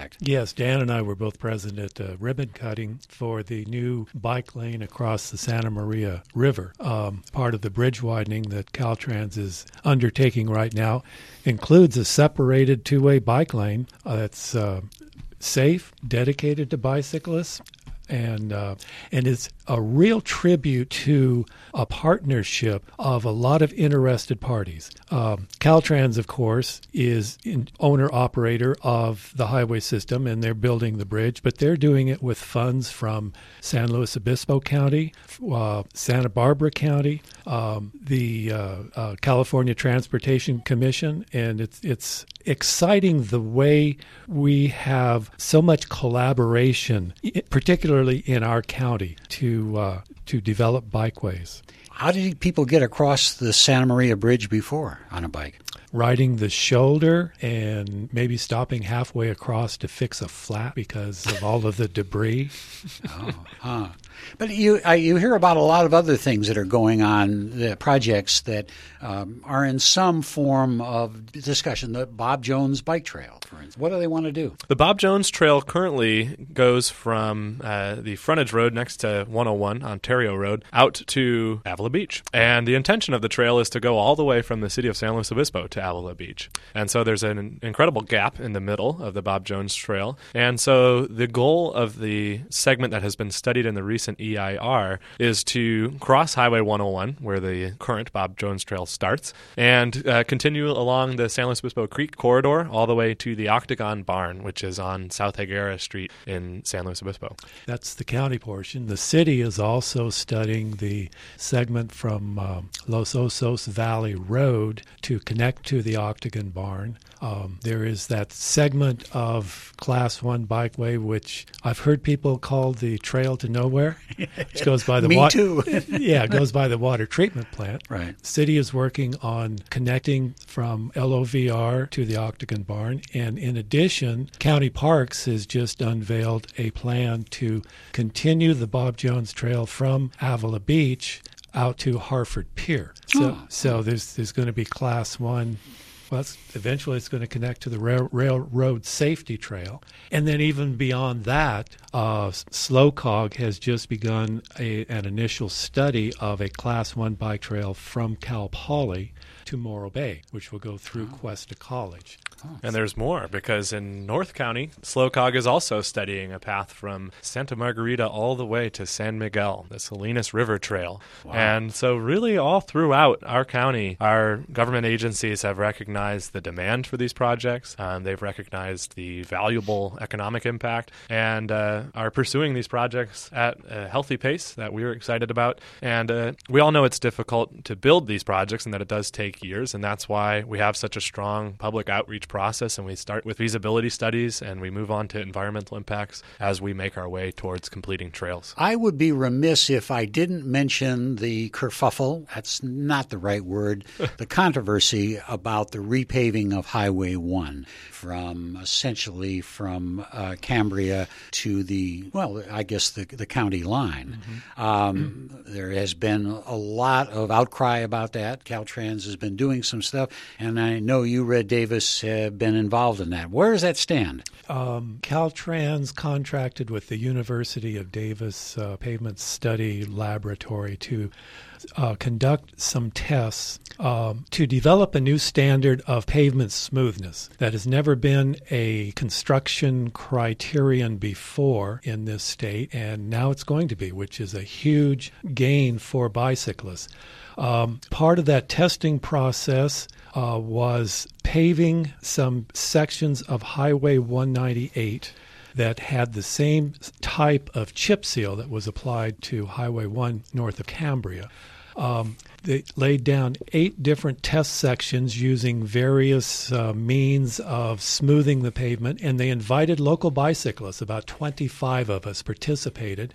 fact. Yes, Dan and I were both present at uh, ribbon cutting for the new bike lane across the Santa Maria River. Um, part of the bridge widening that Caltrans is undertaking right now includes a separated two-way bike lane uh, that's uh, safe, dedicated to bicyclists, and uh, and it's a real tribute to a partnership of a lot of interested parties. Um, Caltrans, of course, is in owner-operator of the highway system, and they're building the bridge, but they're doing it with funds from San Luis Obispo County, uh, Santa Barbara County, um, the uh, uh, California Transportation Commission, and it's it's exciting the way we have so much collaboration, particularly in our county, to uh, to develop bikeways. How did people get across the Santa Maria Bridge before on a bike? Riding the shoulder and maybe stopping halfway across to fix a flat because of all of the debris. Oh, huh. But you uh, you hear about a lot of other things that are going on, the projects that um, are in some form of discussion. The Bob Jones Bike Trail, for instance. What do they want to do? The Bob Jones Trail currently goes from uh, the frontage road next to one oh one, Ontario Road, out to Avila Beach. And the intention of the trail is to go all the way from the city of San Luis Obispo to Avila Beach. And so there's an incredible gap in the middle of the Bob Jones Trail. And so the goal of the segment that has been studied in the recent E I R is to cross Highway one oh one, where the current Bob Jones Trail starts, and uh, continue along the San Luis Obispo Creek corridor all the way to the Octagon Barn, which is on South Higuera Street in San Luis Obispo. That's the county portion. The city is also studying the segment from uh, Los Osos Valley Road to connect to the Octagon Barn. Um, there is that segment of Class One bikeway, which I've heard people call the Trail to Nowhere, which goes by the Me water. too. yeah, it goes by the water treatment plant. Right. The city is working on connecting from L O V R to the Octagon Barn, and in addition, County Parks has just unveiled a plan to continue the Bob Jones Trail from Avila Beach out to Harford Pier. So, Oh. so there's there's going to be Class One. Well, it's, eventually it's going to connect to the rail, railroad safety trail. And then even beyond that, uh, SlowCog has just begun a, an initial study of a Class one bike trail from Cal Poly to Morro Bay, which will go through oh. Cuesta College. Oh. And there's more, because in North County, SlowCog is also studying a path from Santa Margarita all the way to San Miguel, the Salinas River Trail. Wow. And so really all throughout our county, our government agencies have recognized the demand for these projects. Um, they've recognized the valuable economic impact and uh, are pursuing these projects at a healthy pace that we're excited about. And uh, we all know it's difficult to build these projects and that it does take years, and that's why we have such a strong public outreach process, and we start with feasibility studies and we move on to environmental impacts as we make our way towards completing trails. I would be remiss if I didn't mention the kerfuffle, that's not the right word, the controversy about the repaving of Highway one from essentially from uh, Cambria to the, well, I guess the, the county line. Mm-hmm. Um, mm-hmm. There has been a lot of outcry about that. Caltrans has been doing some stuff, and I know you, Red Davis, have been involved in that. Where does that stand? Um, Caltrans contracted with the University of Davis uh, Pavement Study Laboratory to uh, conduct some tests um, to develop a new standard of pavement smoothness that has never been a construction criterion before in this state, and now it's going to be, which is a huge gain for bicyclists. Um, part of that testing process uh, was paving some sections of Highway one ninety-eight that had the same type of chip seal that was applied to Highway one north of Cambria. Um, they laid down eight different test sections using various uh, means of smoothing the pavement, and they invited local bicyclists. About twenty-five of us participated.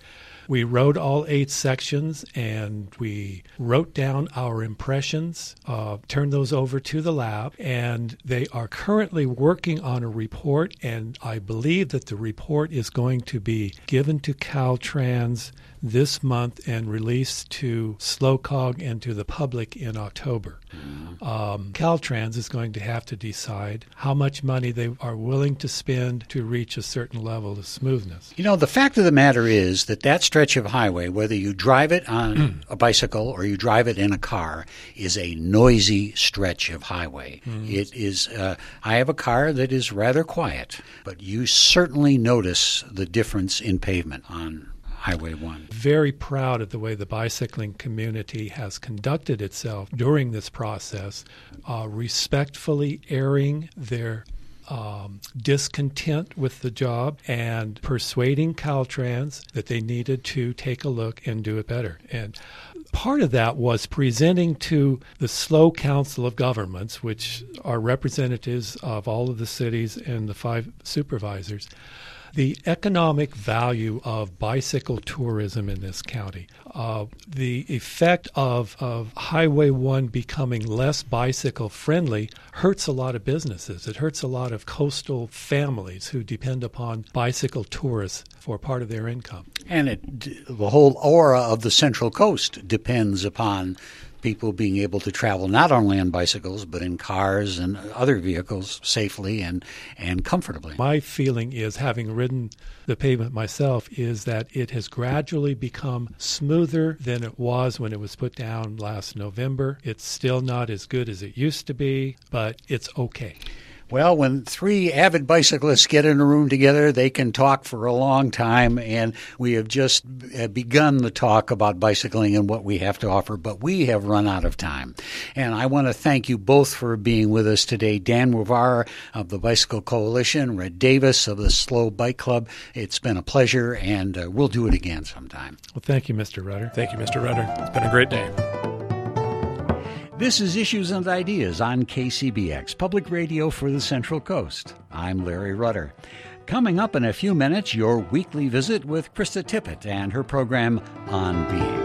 We rode all eight sections, and we wrote down our impressions, uh, turned those over to the lab, and they are currently working on a report, and I believe that the report is going to be given to Caltrans this month and released to SLOCOG and to the public in October. Mm-hmm. Um, Caltrans is going to have to decide how much money they are willing to spend to reach a certain level of smoothness. You know, the fact of the matter is that that stretch of highway, whether you drive it on a bicycle or you drive it in a car, is a noisy stretch of highway. Mm-hmm. It is. Uh, I have a car that is rather quiet, but you certainly notice the difference in pavement on Highway one. Very proud of the way the bicycling community has conducted itself during this process, uh, respectfully airing their um, discontent with the job and persuading Caltrans that they needed to take a look and do it better. And part of that was presenting to the S L O Council of Governments, which are representatives of all of the cities and the five supervisors, the economic value of bicycle tourism in this county, uh, the effect of, of Highway one becoming less bicycle friendly hurts a lot of businesses. It hurts a lot of coastal families who depend upon bicycle tourists for part of their income. And it, the whole aura of the Central Coast depends upon people being able to travel not only on bicycles but in cars and other vehicles safely and, and comfortably. My feeling is, having ridden the pavement myself, is that it has gradually become smoother than it was when it was put down last November. It's still not as good as it used to be, but it's okay. Well, when three avid bicyclists get in a room together, they can talk for a long time, and we have just begun the talk about bicycling and what we have to offer, but we have run out of time. And I want to thank you both for being with us today. Dan Wavar of the Bicycle Coalition, Red Davis of the Slow Bike Club. It's been a pleasure, and uh, we'll do it again sometime. Well, thank you, Mister Rudder. Thank you, Mister Rudder. It's been a great day. This is Issues and Ideas on K C B X, Public Radio for the Central Coast. I'm Larry Rudder. Coming up in a few minutes, your weekly visit with Krista Tippett and her program On Being.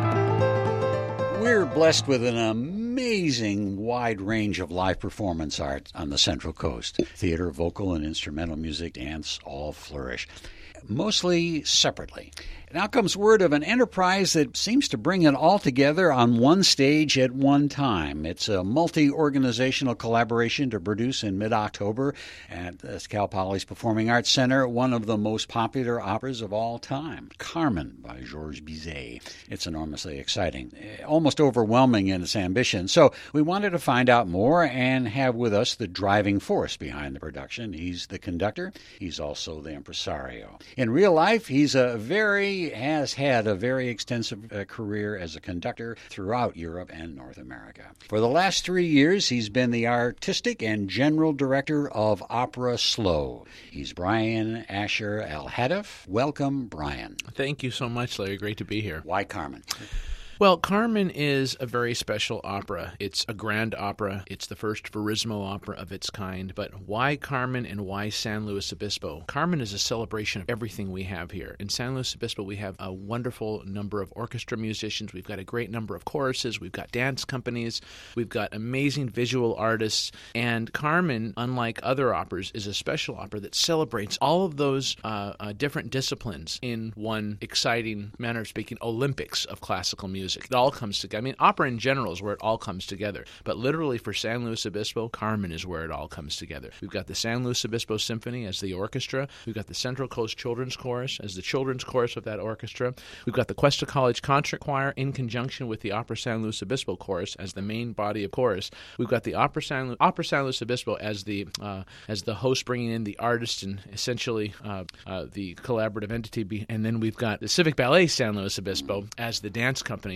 We're blessed with an amazing wide range of live performance art on the Central Coast. Theater, vocal, and instrumental music, dance, all flourish, mostly separately. Now comes word of an enterprise that seems to bring it all together on one stage at one time. It's a multi-organizational collaboration to produce in mid-October at the Cal Poly's Performing Arts Center one of the most popular operas of all time, Carmen by Georges Bizet. It's enormously exciting, almost overwhelming in its ambition. So we wanted to find out more and have with us the driving force behind the production. He's the conductor. He's also the impresario. In real life, he's a very has had a very extensive uh, career as a conductor throughout Europe and North America. For the last three years, he's been the artistic and general director of Opera S L O. He's Brian Asher Al-Hadaf. Welcome, Brian. Thank you so much, Larry. Great to be here. Why Carmen? Well, Carmen is a very special opera. It's a grand opera. It's the first Verismo opera of its kind. But why Carmen and why San Luis Obispo? Carmen is a celebration of everything we have here. In San Luis Obispo, we have a wonderful number of orchestra musicians. We've got a great number of choruses. We've got dance companies. We've got amazing visual artists. And Carmen, unlike other operas, is a special opera that celebrates all of those uh, uh, different disciplines in one exciting, manner of speaking, Olympics of classical music. It all comes together. I mean, opera in general is where it all comes together. But literally for San Luis Obispo, Carmen is where it all comes together. We've got the San Luis Obispo Symphony as the orchestra. We've got the Central Coast Children's Chorus as the children's chorus of that orchestra. We've got the Cuesta College Concert Choir in conjunction with the Opera San Luis Obispo Chorus as the main body of chorus. We've got the Opera San, Lu- Opera San Luis Obispo as the uh, as the host, bringing in the artists and essentially uh, uh, the collaborative entity. Be- and then we've got the Civic Ballet San Luis Obispo as the dance company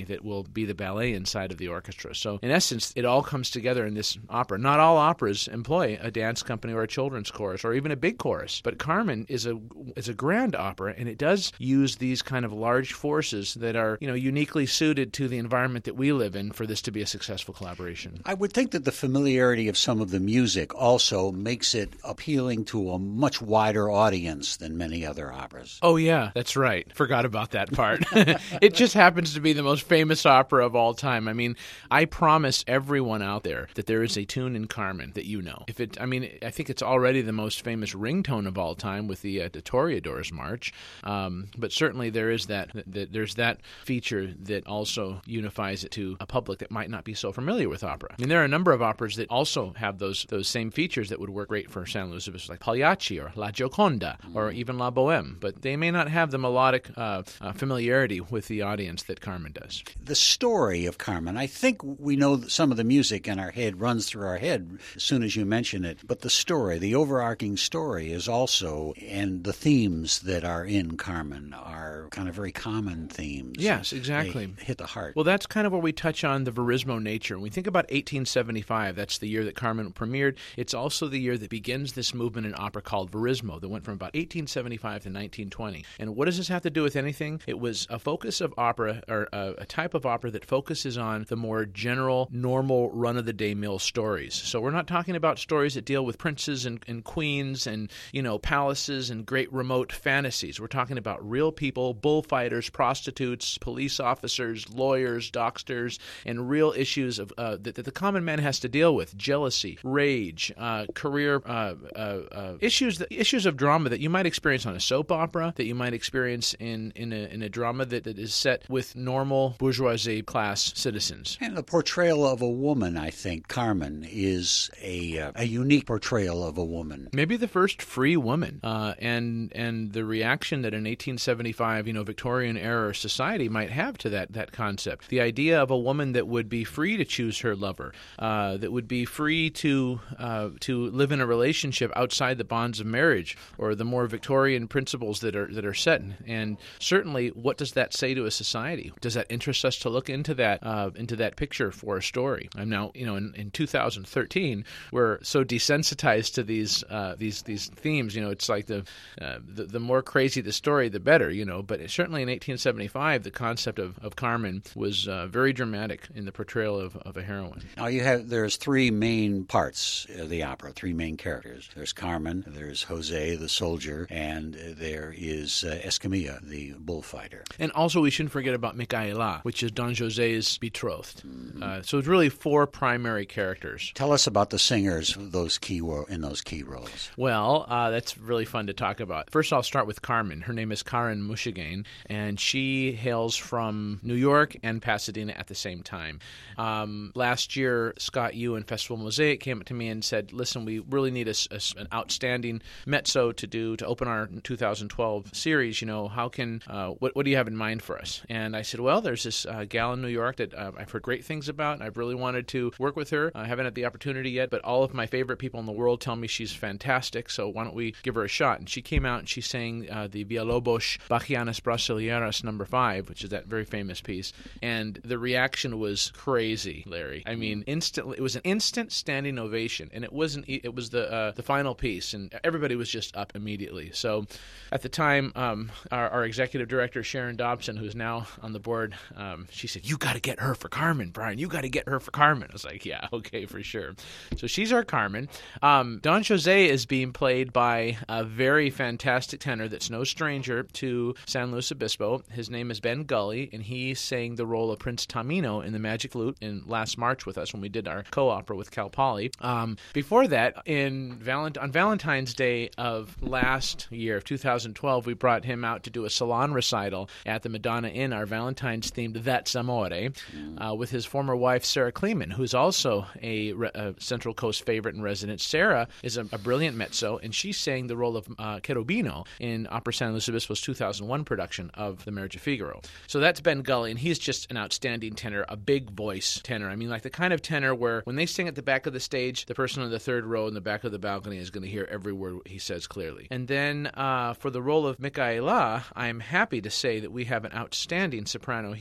that will be the ballet inside of the orchestra. So in essence, it all comes together in this opera. Not all operas employ a dance company or a children's chorus or even a big chorus, but Carmen is a is a grand opera, and it does use these kind of large forces that are, you know, uniquely suited to the environment that we live in for this to be a successful collaboration. I would think that the familiarity of some of the music also makes it appealing to a much wider audience than many other operas. Oh, yeah, that's right. Forgot about that part. It just happens to be the most famous opera of all time. I mean, I promise everyone out there that there is a tune in Carmen that you know. If it, I mean, I think it's already the most famous ringtone of all time with the, uh, the Toreadors March. Um, but certainly there is that, that there's that feature that also unifies it to a public that might not be so familiar with opera. I mean, there are a number of operas that also have those those same features that would work great for San Luis Obispo, like Pagliacci or La Gioconda or even La Bohème, but they may not have the melodic uh, uh, familiarity with the audience that Carmen does. The story of Carmen, I think we know that some of the music in our head runs through our head as soon as you mention it, but the story, the overarching story is also, and the themes that are in Carmen are kind of very common themes. Yes, exactly. They hit the heart. Well, that's kind of where we touch on the verismo nature. When we think about eighteen seventy-five, that's the year that Carmen premiered. It's also the year that begins this movement in opera called verismo that went from about eighteen seventy-five to nineteen twenty. And what does this have to do with anything? It was a focus of opera, or a, a type of opera that focuses on the more general, normal, run-of-the-day mill stories. So we're not talking about stories that deal with princes and, and queens and, you know, palaces and great remote fantasies. We're talking about real people, bullfighters, prostitutes, police officers, lawyers, doctors, and real issues of uh, that, that the common man has to deal with: jealousy, rage, uh, career uh, uh, uh, issues, that, issues of drama that you might experience on a soap opera, that you might experience in in a, in a drama that, that is set with normal bourgeoisie class citizens. And the portrayal of a woman, I think, Carmen, is a uh, a unique portrayal of a woman. Maybe the first free woman, uh, and and the reaction that an eighteen seventy-five, you know, Victorian era society might have to that that concept. The idea of a woman that would be free to choose her lover, uh, that would be free to uh, to live in a relationship outside the bonds of marriage, or the more Victorian principles that are that are set. And certainly, what does that say to a society? Does that interest us to look into that uh, into that picture for a story? And now, you know, in, in two thousand thirteen, we're so desensitized to these uh, these these themes. You know, it's like the, uh, the the more crazy the story, the better. You know, but certainly in eighteen seventy-five, the concept of, of Carmen was uh, very dramatic in the portrayal of, of a heroine. Now you have there's three main parts of the opera, three main characters. There's Carmen, there's Jose the soldier, and there is uh, Escamilla, the bullfighter. And also we shouldn't forget about Micaela, which is Don Jose's betrothed. Mm-hmm. Uh, so it's really four primary characters. Tell us about the singers those key ro- in those key roles. Well, uh, that's really fun to talk about. First, I'll start with Carmen. Her name is Karen Mushigain, and she hails from New York and Pasadena at the same time. Um, last year, Scott Yu and Festival Mosaic came up to me and said, listen, we really need a, a, an outstanding mezzo to do to open our two thousand twelve series. You know, how can, uh, what, what do you have in mind for us? And I said, well, there's this uh, gal in New York that uh, I've heard great things about, and I've really wanted to work with her. I haven't had the opportunity yet, but all of my favorite people in the world tell me she's fantastic, so why don't we give her a shot? And she came out and she sang uh, the Villalobos Bachianas Brasileiras number five, which is that very famous piece, and the reaction was crazy, Larry. I mean, instantly, it was an instant standing ovation, and it wasn't. It was the uh, the final piece, and everybody was just up immediately. So, at the time, um, our, our executive director Sharon Dobson, who's now on the board, um, she said, "You got to get her for Carmen, Brian. You got to get her for Carmen." I was like, "Yeah, okay, for sure." So she's our Carmen. Um, Don Jose is being played by a very fantastic tenor that's no stranger to San Luis Obispo. His name is Ben Gully, and he sang the role of Prince Tamino in The Magic Lute in last March with us when we did our co-opera with Cal Poly. Um, before that, in Valent- on Valentine's Day of last year, of two thousand twelve, we brought him out to do a salon recital at the Madonna Inn, our Valentine's-themed That's Amore, uh, with his former wife, Sarah Kleeman, who's also a, a Central Coast favorite and resident. Sarah is a, a brilliant mezzo, and she sang the role of uh, Cherubino in Opera San Luis Obispo's two thousand one production of The Marriage of Figaro. So that's Ben Gully, and he's just an outstanding tenor, a big voice tenor. I mean, like the kind of tenor where when they sing at the back of the stage, the person on the third row in the back of the balcony is going to hear every word he says clearly. And then uh, for the role of Micaela, I'm happy to say that we have an outstanding soprano here.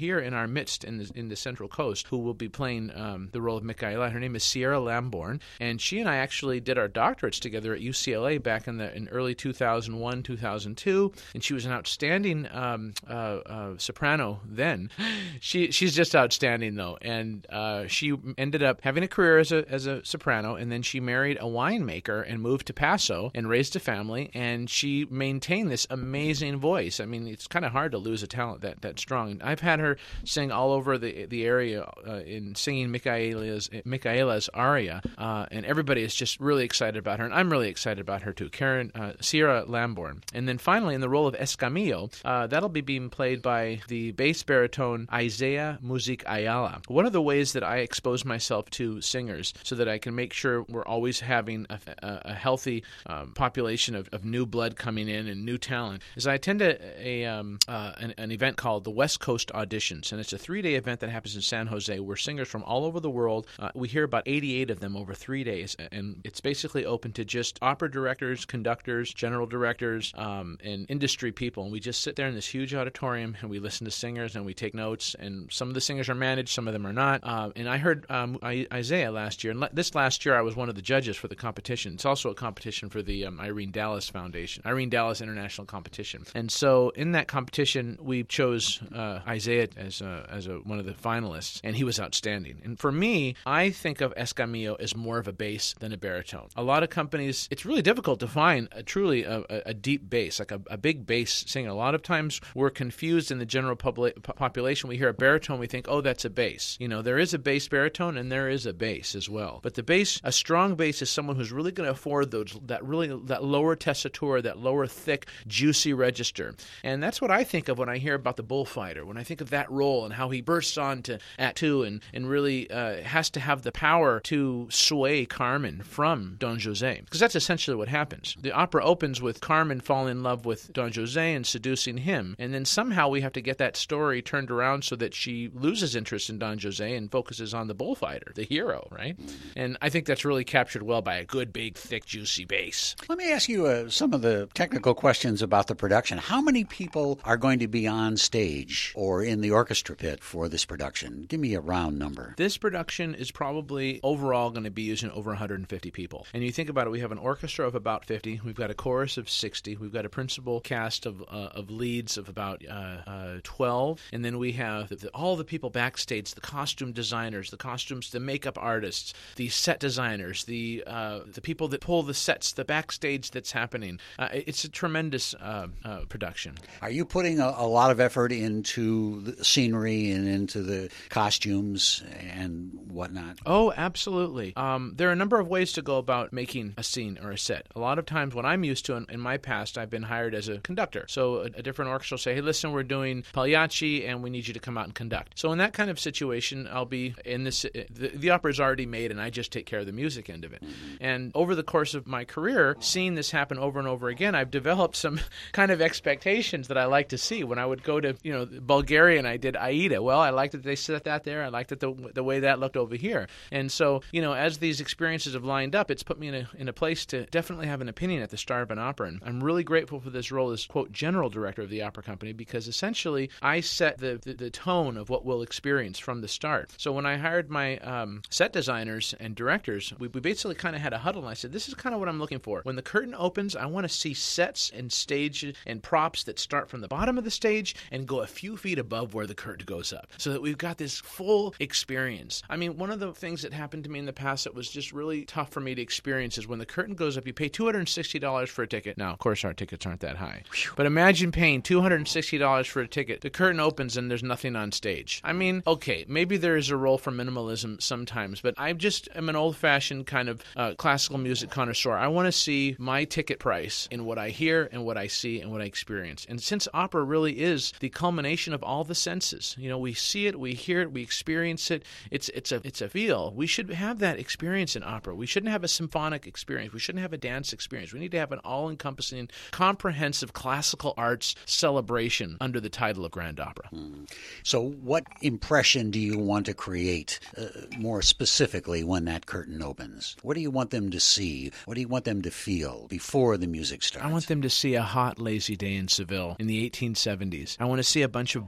here in our midst in the, in the Central Coast who will be playing um, the role of Micaela. Her name is Sierra Lambourne, and she and I actually did our doctorates together at U C L A back in the in early two thousand one, two thousand two, and she was an outstanding um, uh, uh, soprano then. She she's just outstanding though, and uh, she ended up having a career as a as a soprano, and then she married a winemaker and moved to Paso and raised a family, and she maintained this amazing voice. I mean, it's kind of hard to lose a talent that that strong. I've had her sing all over the the area uh, in singing Micaela's Micaela's aria, uh, and everybody is just really excited about her, and I'm really excited about her too. Karen uh, Sierra Lambourne, and then finally in the role of Escamillo, uh, that'll be being played by the bass baritone Isaiah Music Ayala. One of the ways that I expose myself to singers so that I can make sure we're always having a, a, a healthy um, population of, of new blood coming in and new talent is I attend a, a um, uh, an, an event called the West Coast Auditions, and it's a three-day event that happens in San Jose where singers from all over the world, uh, we hear about eighty-eight of them over three days, and it's basically open to just opera directors, conductors, general directors, um, and industry people, and we just sit there in this huge auditorium and we listen to singers and we take notes, and some of the singers are managed, some of them are not, uh, and I heard um, Isaiah last year, and this last year I was one of the judges for the competition. It's also a competition for the um, Irene Dallas Foundation, Irene Dallas International Competition, and so in that competition we chose uh, Isaiah as a, as a, one of the finalists, and he was outstanding. And for me, I think of Escamillo as more of a bass than a baritone. A lot of companies, it's really difficult to find a, truly a, a deep bass, like a, a big bass singer. A lot of times we're confused in the general public, population. We hear a baritone, we think, oh, that's a bass. You know, there is a bass baritone and there is a bass as well. But the bass, a strong bass is someone who's really going to afford those that really that lower tessitura, that lower thick, juicy register. And that's what I think of when I hear about the bullfighter, when I think of that role and how he bursts on to Act Two and, and really uh, has to have the power to sway Carmen from Don Jose. Because that's essentially what happens. The opera opens with Carmen falling in love with Don Jose and seducing him. And then somehow we have to get that story turned around so that she loses interest in Don Jose and focuses on the bullfighter, the hero, right? And I think that's really captured well by a good, big, thick, juicy bass. Let me ask you uh, some of the technical questions about the production. How many people are going to be on stage or in the orchestra pit for this production? Give me a round number. This production is probably overall going to be using over one hundred fifty people. And you think about it, we have an orchestra of about fifty, we've got a chorus of sixty, we've got a principal cast of uh, of leads of about uh, uh, twelve, and then we have the, the, all the people backstage, the costume designers, the costumes, the makeup artists, the set designers, the uh, the people that pull the sets, the backstage that's happening. Uh, it's a tremendous uh, uh, production. Are you putting a, a lot of effort into the scenery and into the costumes and whatnot? Oh, absolutely. Um, there are a number of ways to go about making a scene or a set. A lot of times what I'm used to in, in my past, I've been hired as a conductor. So a, a different orchestra will say, hey, listen, we're doing Pagliacci and we need you to come out and conduct. So in that kind of situation, I'll be in this, the, the opera is already made and I just take care of the music end of it. Mm-hmm. And over the course of my career, seeing this happen over and over again, I've developed some kind of expectations that I like to see. When I would go to, you know, Bulgaria and I did Aida, well, I liked that they set that there. I liked it the, the way that looked over here. And so, you know, as these experiences have lined up, it's put me in a, in a place to definitely have an opinion at the Star of an Opera. And I'm really grateful for this role as, quote, general director of the opera company, because essentially I set the, the, the tone of what we'll experience from the start. So when I hired my um, set designers and directors, we, we basically kind of had a huddle, and I said, this is kind of what I'm looking for. When the curtain opens, I want to see sets and stage and props that start from the bottom of the stage and go a few feet above where the curtain goes up, so that we've got this full experience. I mean, one of the things that happened to me in the past that was just really tough for me to experience is when the curtain goes up, you pay two hundred sixty dollars for a ticket. Now, of course, our tickets aren't that high. But imagine paying two hundred sixty dollars for a ticket. The curtain opens and there's nothing on stage. I mean, okay, maybe there is a role for minimalism sometimes, but I just am an old-fashioned kind of uh, classical music connoisseur. I want to see my ticket price in what I hear and what I see and what I experience. And since opera really is the culmination of all the senses, you know, we see it, we hear it, we experience it. It's it's a it's a feel. We should have that experience in opera. We shouldn't have a symphonic experience. We shouldn't have a dance experience. We need to have an all-encompassing, comprehensive classical arts celebration under the title of Grand Opera. Mm. So what impression do you want to create uh, more specifically when that curtain opens? What do you want them to see? What do you want them to feel before the music starts? I want them to see a hot, lazy day in Seville in the eighteen seventies. I want to see a bunch of boring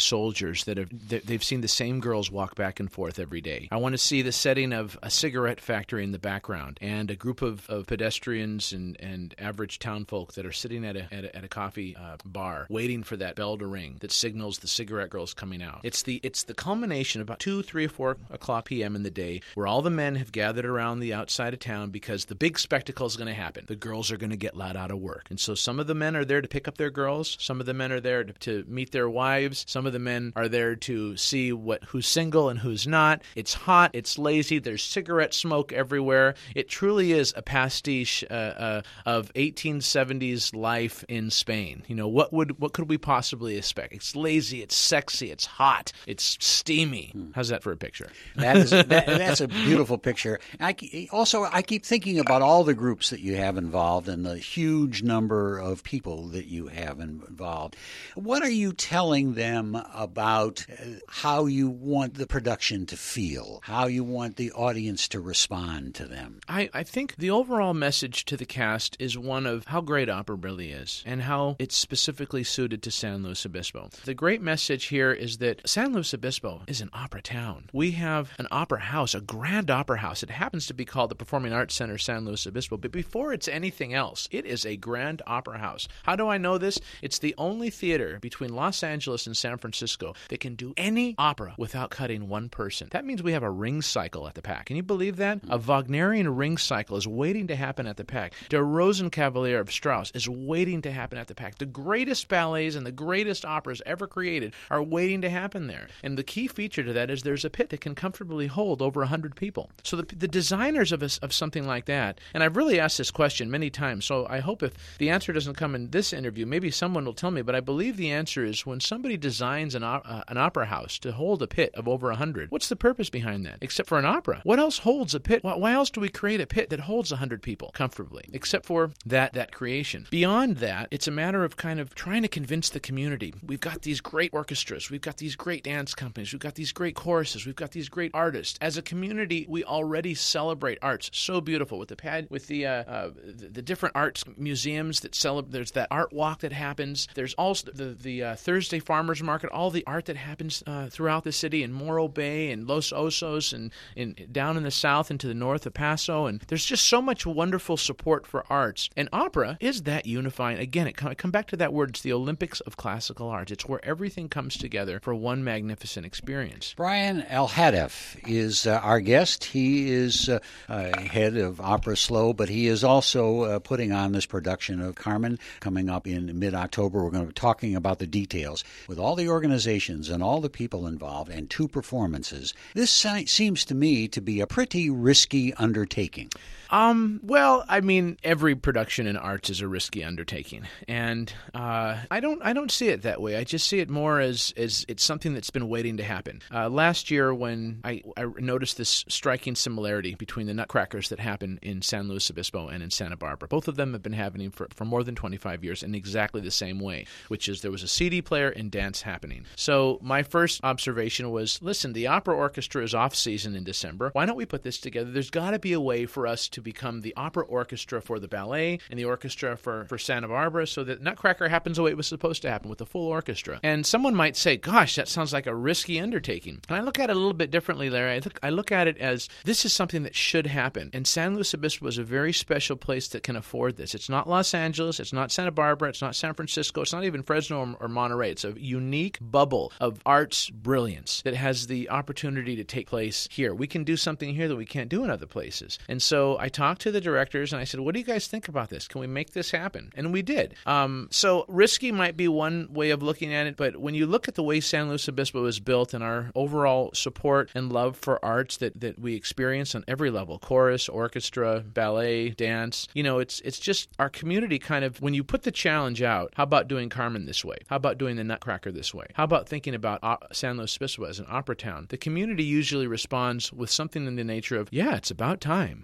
soldiers that have they've seen the same girls walk back and forth every day. I want to see the setting of a cigarette factory in the background and a group of, of pedestrians and, and average town folk that are sitting at a at a, at a coffee uh, bar waiting for that bell to ring that signals the cigarette girls coming out. It's the it's the culmination about two, three, or four o'clock p m in the day where all the men have gathered around the outside of town because the big spectacle is going to happen. The girls are going to get let out of work, and so some of the men are there to pick up their girls. Some of the men are there to, to meet their wives. Some of the men are there to see what who's single and who's not. It's hot. It's lazy. There's cigarette smoke everywhere. It truly is a pastiche uh, uh, of eighteen seventies life in Spain. You know, what would what could we possibly expect? It's lazy. It's sexy. It's hot. It's steamy. Hmm. How's that for a picture? That is that, that's a beautiful picture. I, also, I keep thinking about all the groups that you have involved and the huge number of people that you have involved. What are you telling them about how you want the production to feel, how you want the audience to respond to them? I, I think the overall message to the cast is one of how great opera really is and how it's specifically suited to San Luis Obispo. The great message here is that San Luis Obispo is an opera town. We have an opera house, a grand opera house. It happens to be called the Performing Arts Center San Luis Obispo, but before it's anything else, it is a grand opera house. How do I know this? It's the only theater between Los Angeles and San Francisco that can do any opera without cutting one person. That means we have a ring cycle at the P A C. Can you believe that? A Wagnerian ring cycle is waiting to happen at the P A C. Der Rosenkavalier of Strauss is waiting to happen at the P A C. The greatest ballets and the greatest operas ever created are waiting to happen there. And the key feature to that is there's a pit that can comfortably hold over one hundred people. So the, the designers of, a, of something like that, and I've really asked this question many times, so I hope if the answer doesn't come in this interview, maybe someone will tell me, but I believe the answer is when somebody designs an, uh, an opera house to hold a pit of over one hundred, what's the purpose behind that? Except for an opera. What else holds a pit? Why, why else do we create a pit that holds one hundred people comfortably? Except for that, that creation. Beyond that, it's a matter of kind of trying to convince the community. We've got these great orchestras. We've got these great dance companies. We've got these great choruses. We've got these great artists. As a community, we already celebrate arts. So beautiful with the pad, with the uh, uh, the, the different arts museums that celebrate. There's that art walk that happens. There's also the the uh, Thursday Farmers Market. All the art that happens uh, throughout the city in Morro Bay and Los Osos and in down in the south and to the north of Paso. And there's just so much wonderful support for arts. And opera is that unifying. Again, it come, I come back to that word. It's the Olympics of classical arts. It's where everything comes together for one magnificent experience. Brian Al-Hadaf is uh, our guest. He is uh, uh, head of Opera Slow, but he is also uh, putting on this production of Carmen coming up in mid-October. We're going to be talking about the details with all the organizations and all the people involved and two performances. This seems to me to be a pretty risky undertaking. Um, well, I mean, every production in arts is a risky undertaking, and uh, I don't, I don't see it that way. I just see it more as, as it's something that's been waiting to happen. Uh, last year, when I, I noticed this striking similarity between the Nutcrackers that happen in San Luis Obispo and in Santa Barbara, both of them have been happening for, for more than twenty-five years in exactly the same way, which is there was a C D player and dance happening. So my first observation was, listen, the opera orchestra is off season in December. Why don't we put this together? There's got to be a way for us to become the opera orchestra for the ballet and the orchestra for, for Santa Barbara so that Nutcracker happens the way it was supposed to happen with the full orchestra. And someone might say, gosh, that sounds like a risky undertaking. And I look at it a little bit differently, Larry. I look, I look at it as this is something that should happen. And San Luis Obispo is a very special place that can afford this. It's not Los Angeles. It's not Santa Barbara. It's not San Francisco. It's not even Fresno or, or Monterey. It's a unique bubble of arts brilliance that has the opportunity to take place here. We can do something here that we can't do in other places. And so I talked to the directors and I said, what do you guys think about this? Can we make this happen? And we did. Um, so risky might be one way of looking at it, but when you look at the way San Luis Obispo is built and our overall support and love for arts that, that we experience on every level, chorus, orchestra, ballet, dance, you know, it's it's just our community kind of, when you put the challenge out, how about doing Carmen this way? How about doing the Nutcracker this way? How about thinking about uh, San Luis Obispo as an opera town? The community usually responds with something in the nature of, yeah, it's about time, as opposed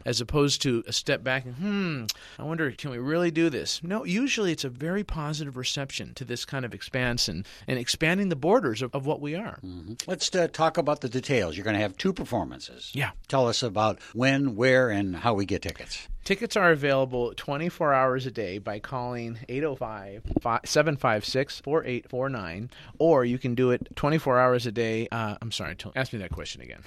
opposed to a step back and, hmm, I wonder, can we really do this? No, usually it's a very positive reception to this kind of expansion and expanding the borders of, of what we are. Mm-hmm. Let's uh, talk about the details. You're going to have two performances. Yeah. Tell us about when, where, and how we get tickets. Tickets are available twenty-four hours a day by calling eight oh five, seven five six, four eight four nine, or you can do it twenty-four hours a day. Uh, I'm sorry, ask me that question again.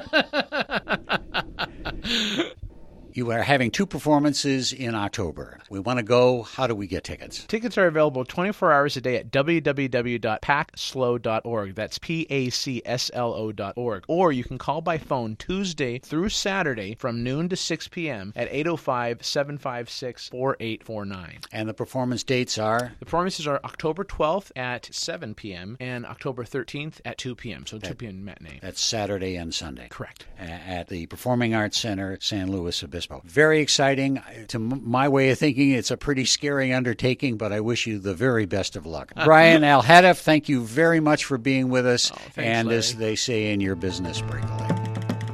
You are having two performances in October. We want to go. How do we get tickets? Tickets are available twenty-four hours a day at w w w dot pack slow dot org. That's P A C S L O dot org. Or you can call by phone Tuesday through Saturday from noon to six p.m. at eight oh five, seven five six, four eight four nine. And the performance dates are? The performances are October twelfth at seven p.m. and October thirteenth at two p.m. So that, two p.m. matinee. That's Saturday and Sunday. Correct. At the Performing Arts Center, San Luis Obispo. Very exciting. To my way of thinking, it's a pretty scary undertaking, but I wish you the very best of luck. Brian Alhadeff, thank you very much for being with us. Oh, thanks, and Larry. As they say in your business, break a leg.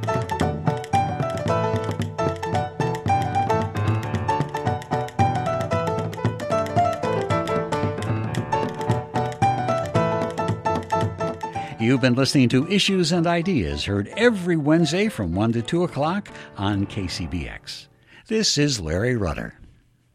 You've been listening to Issues and Ideas, heard every Wednesday from one to two o'clock on K C B X. This is Larry Rudder.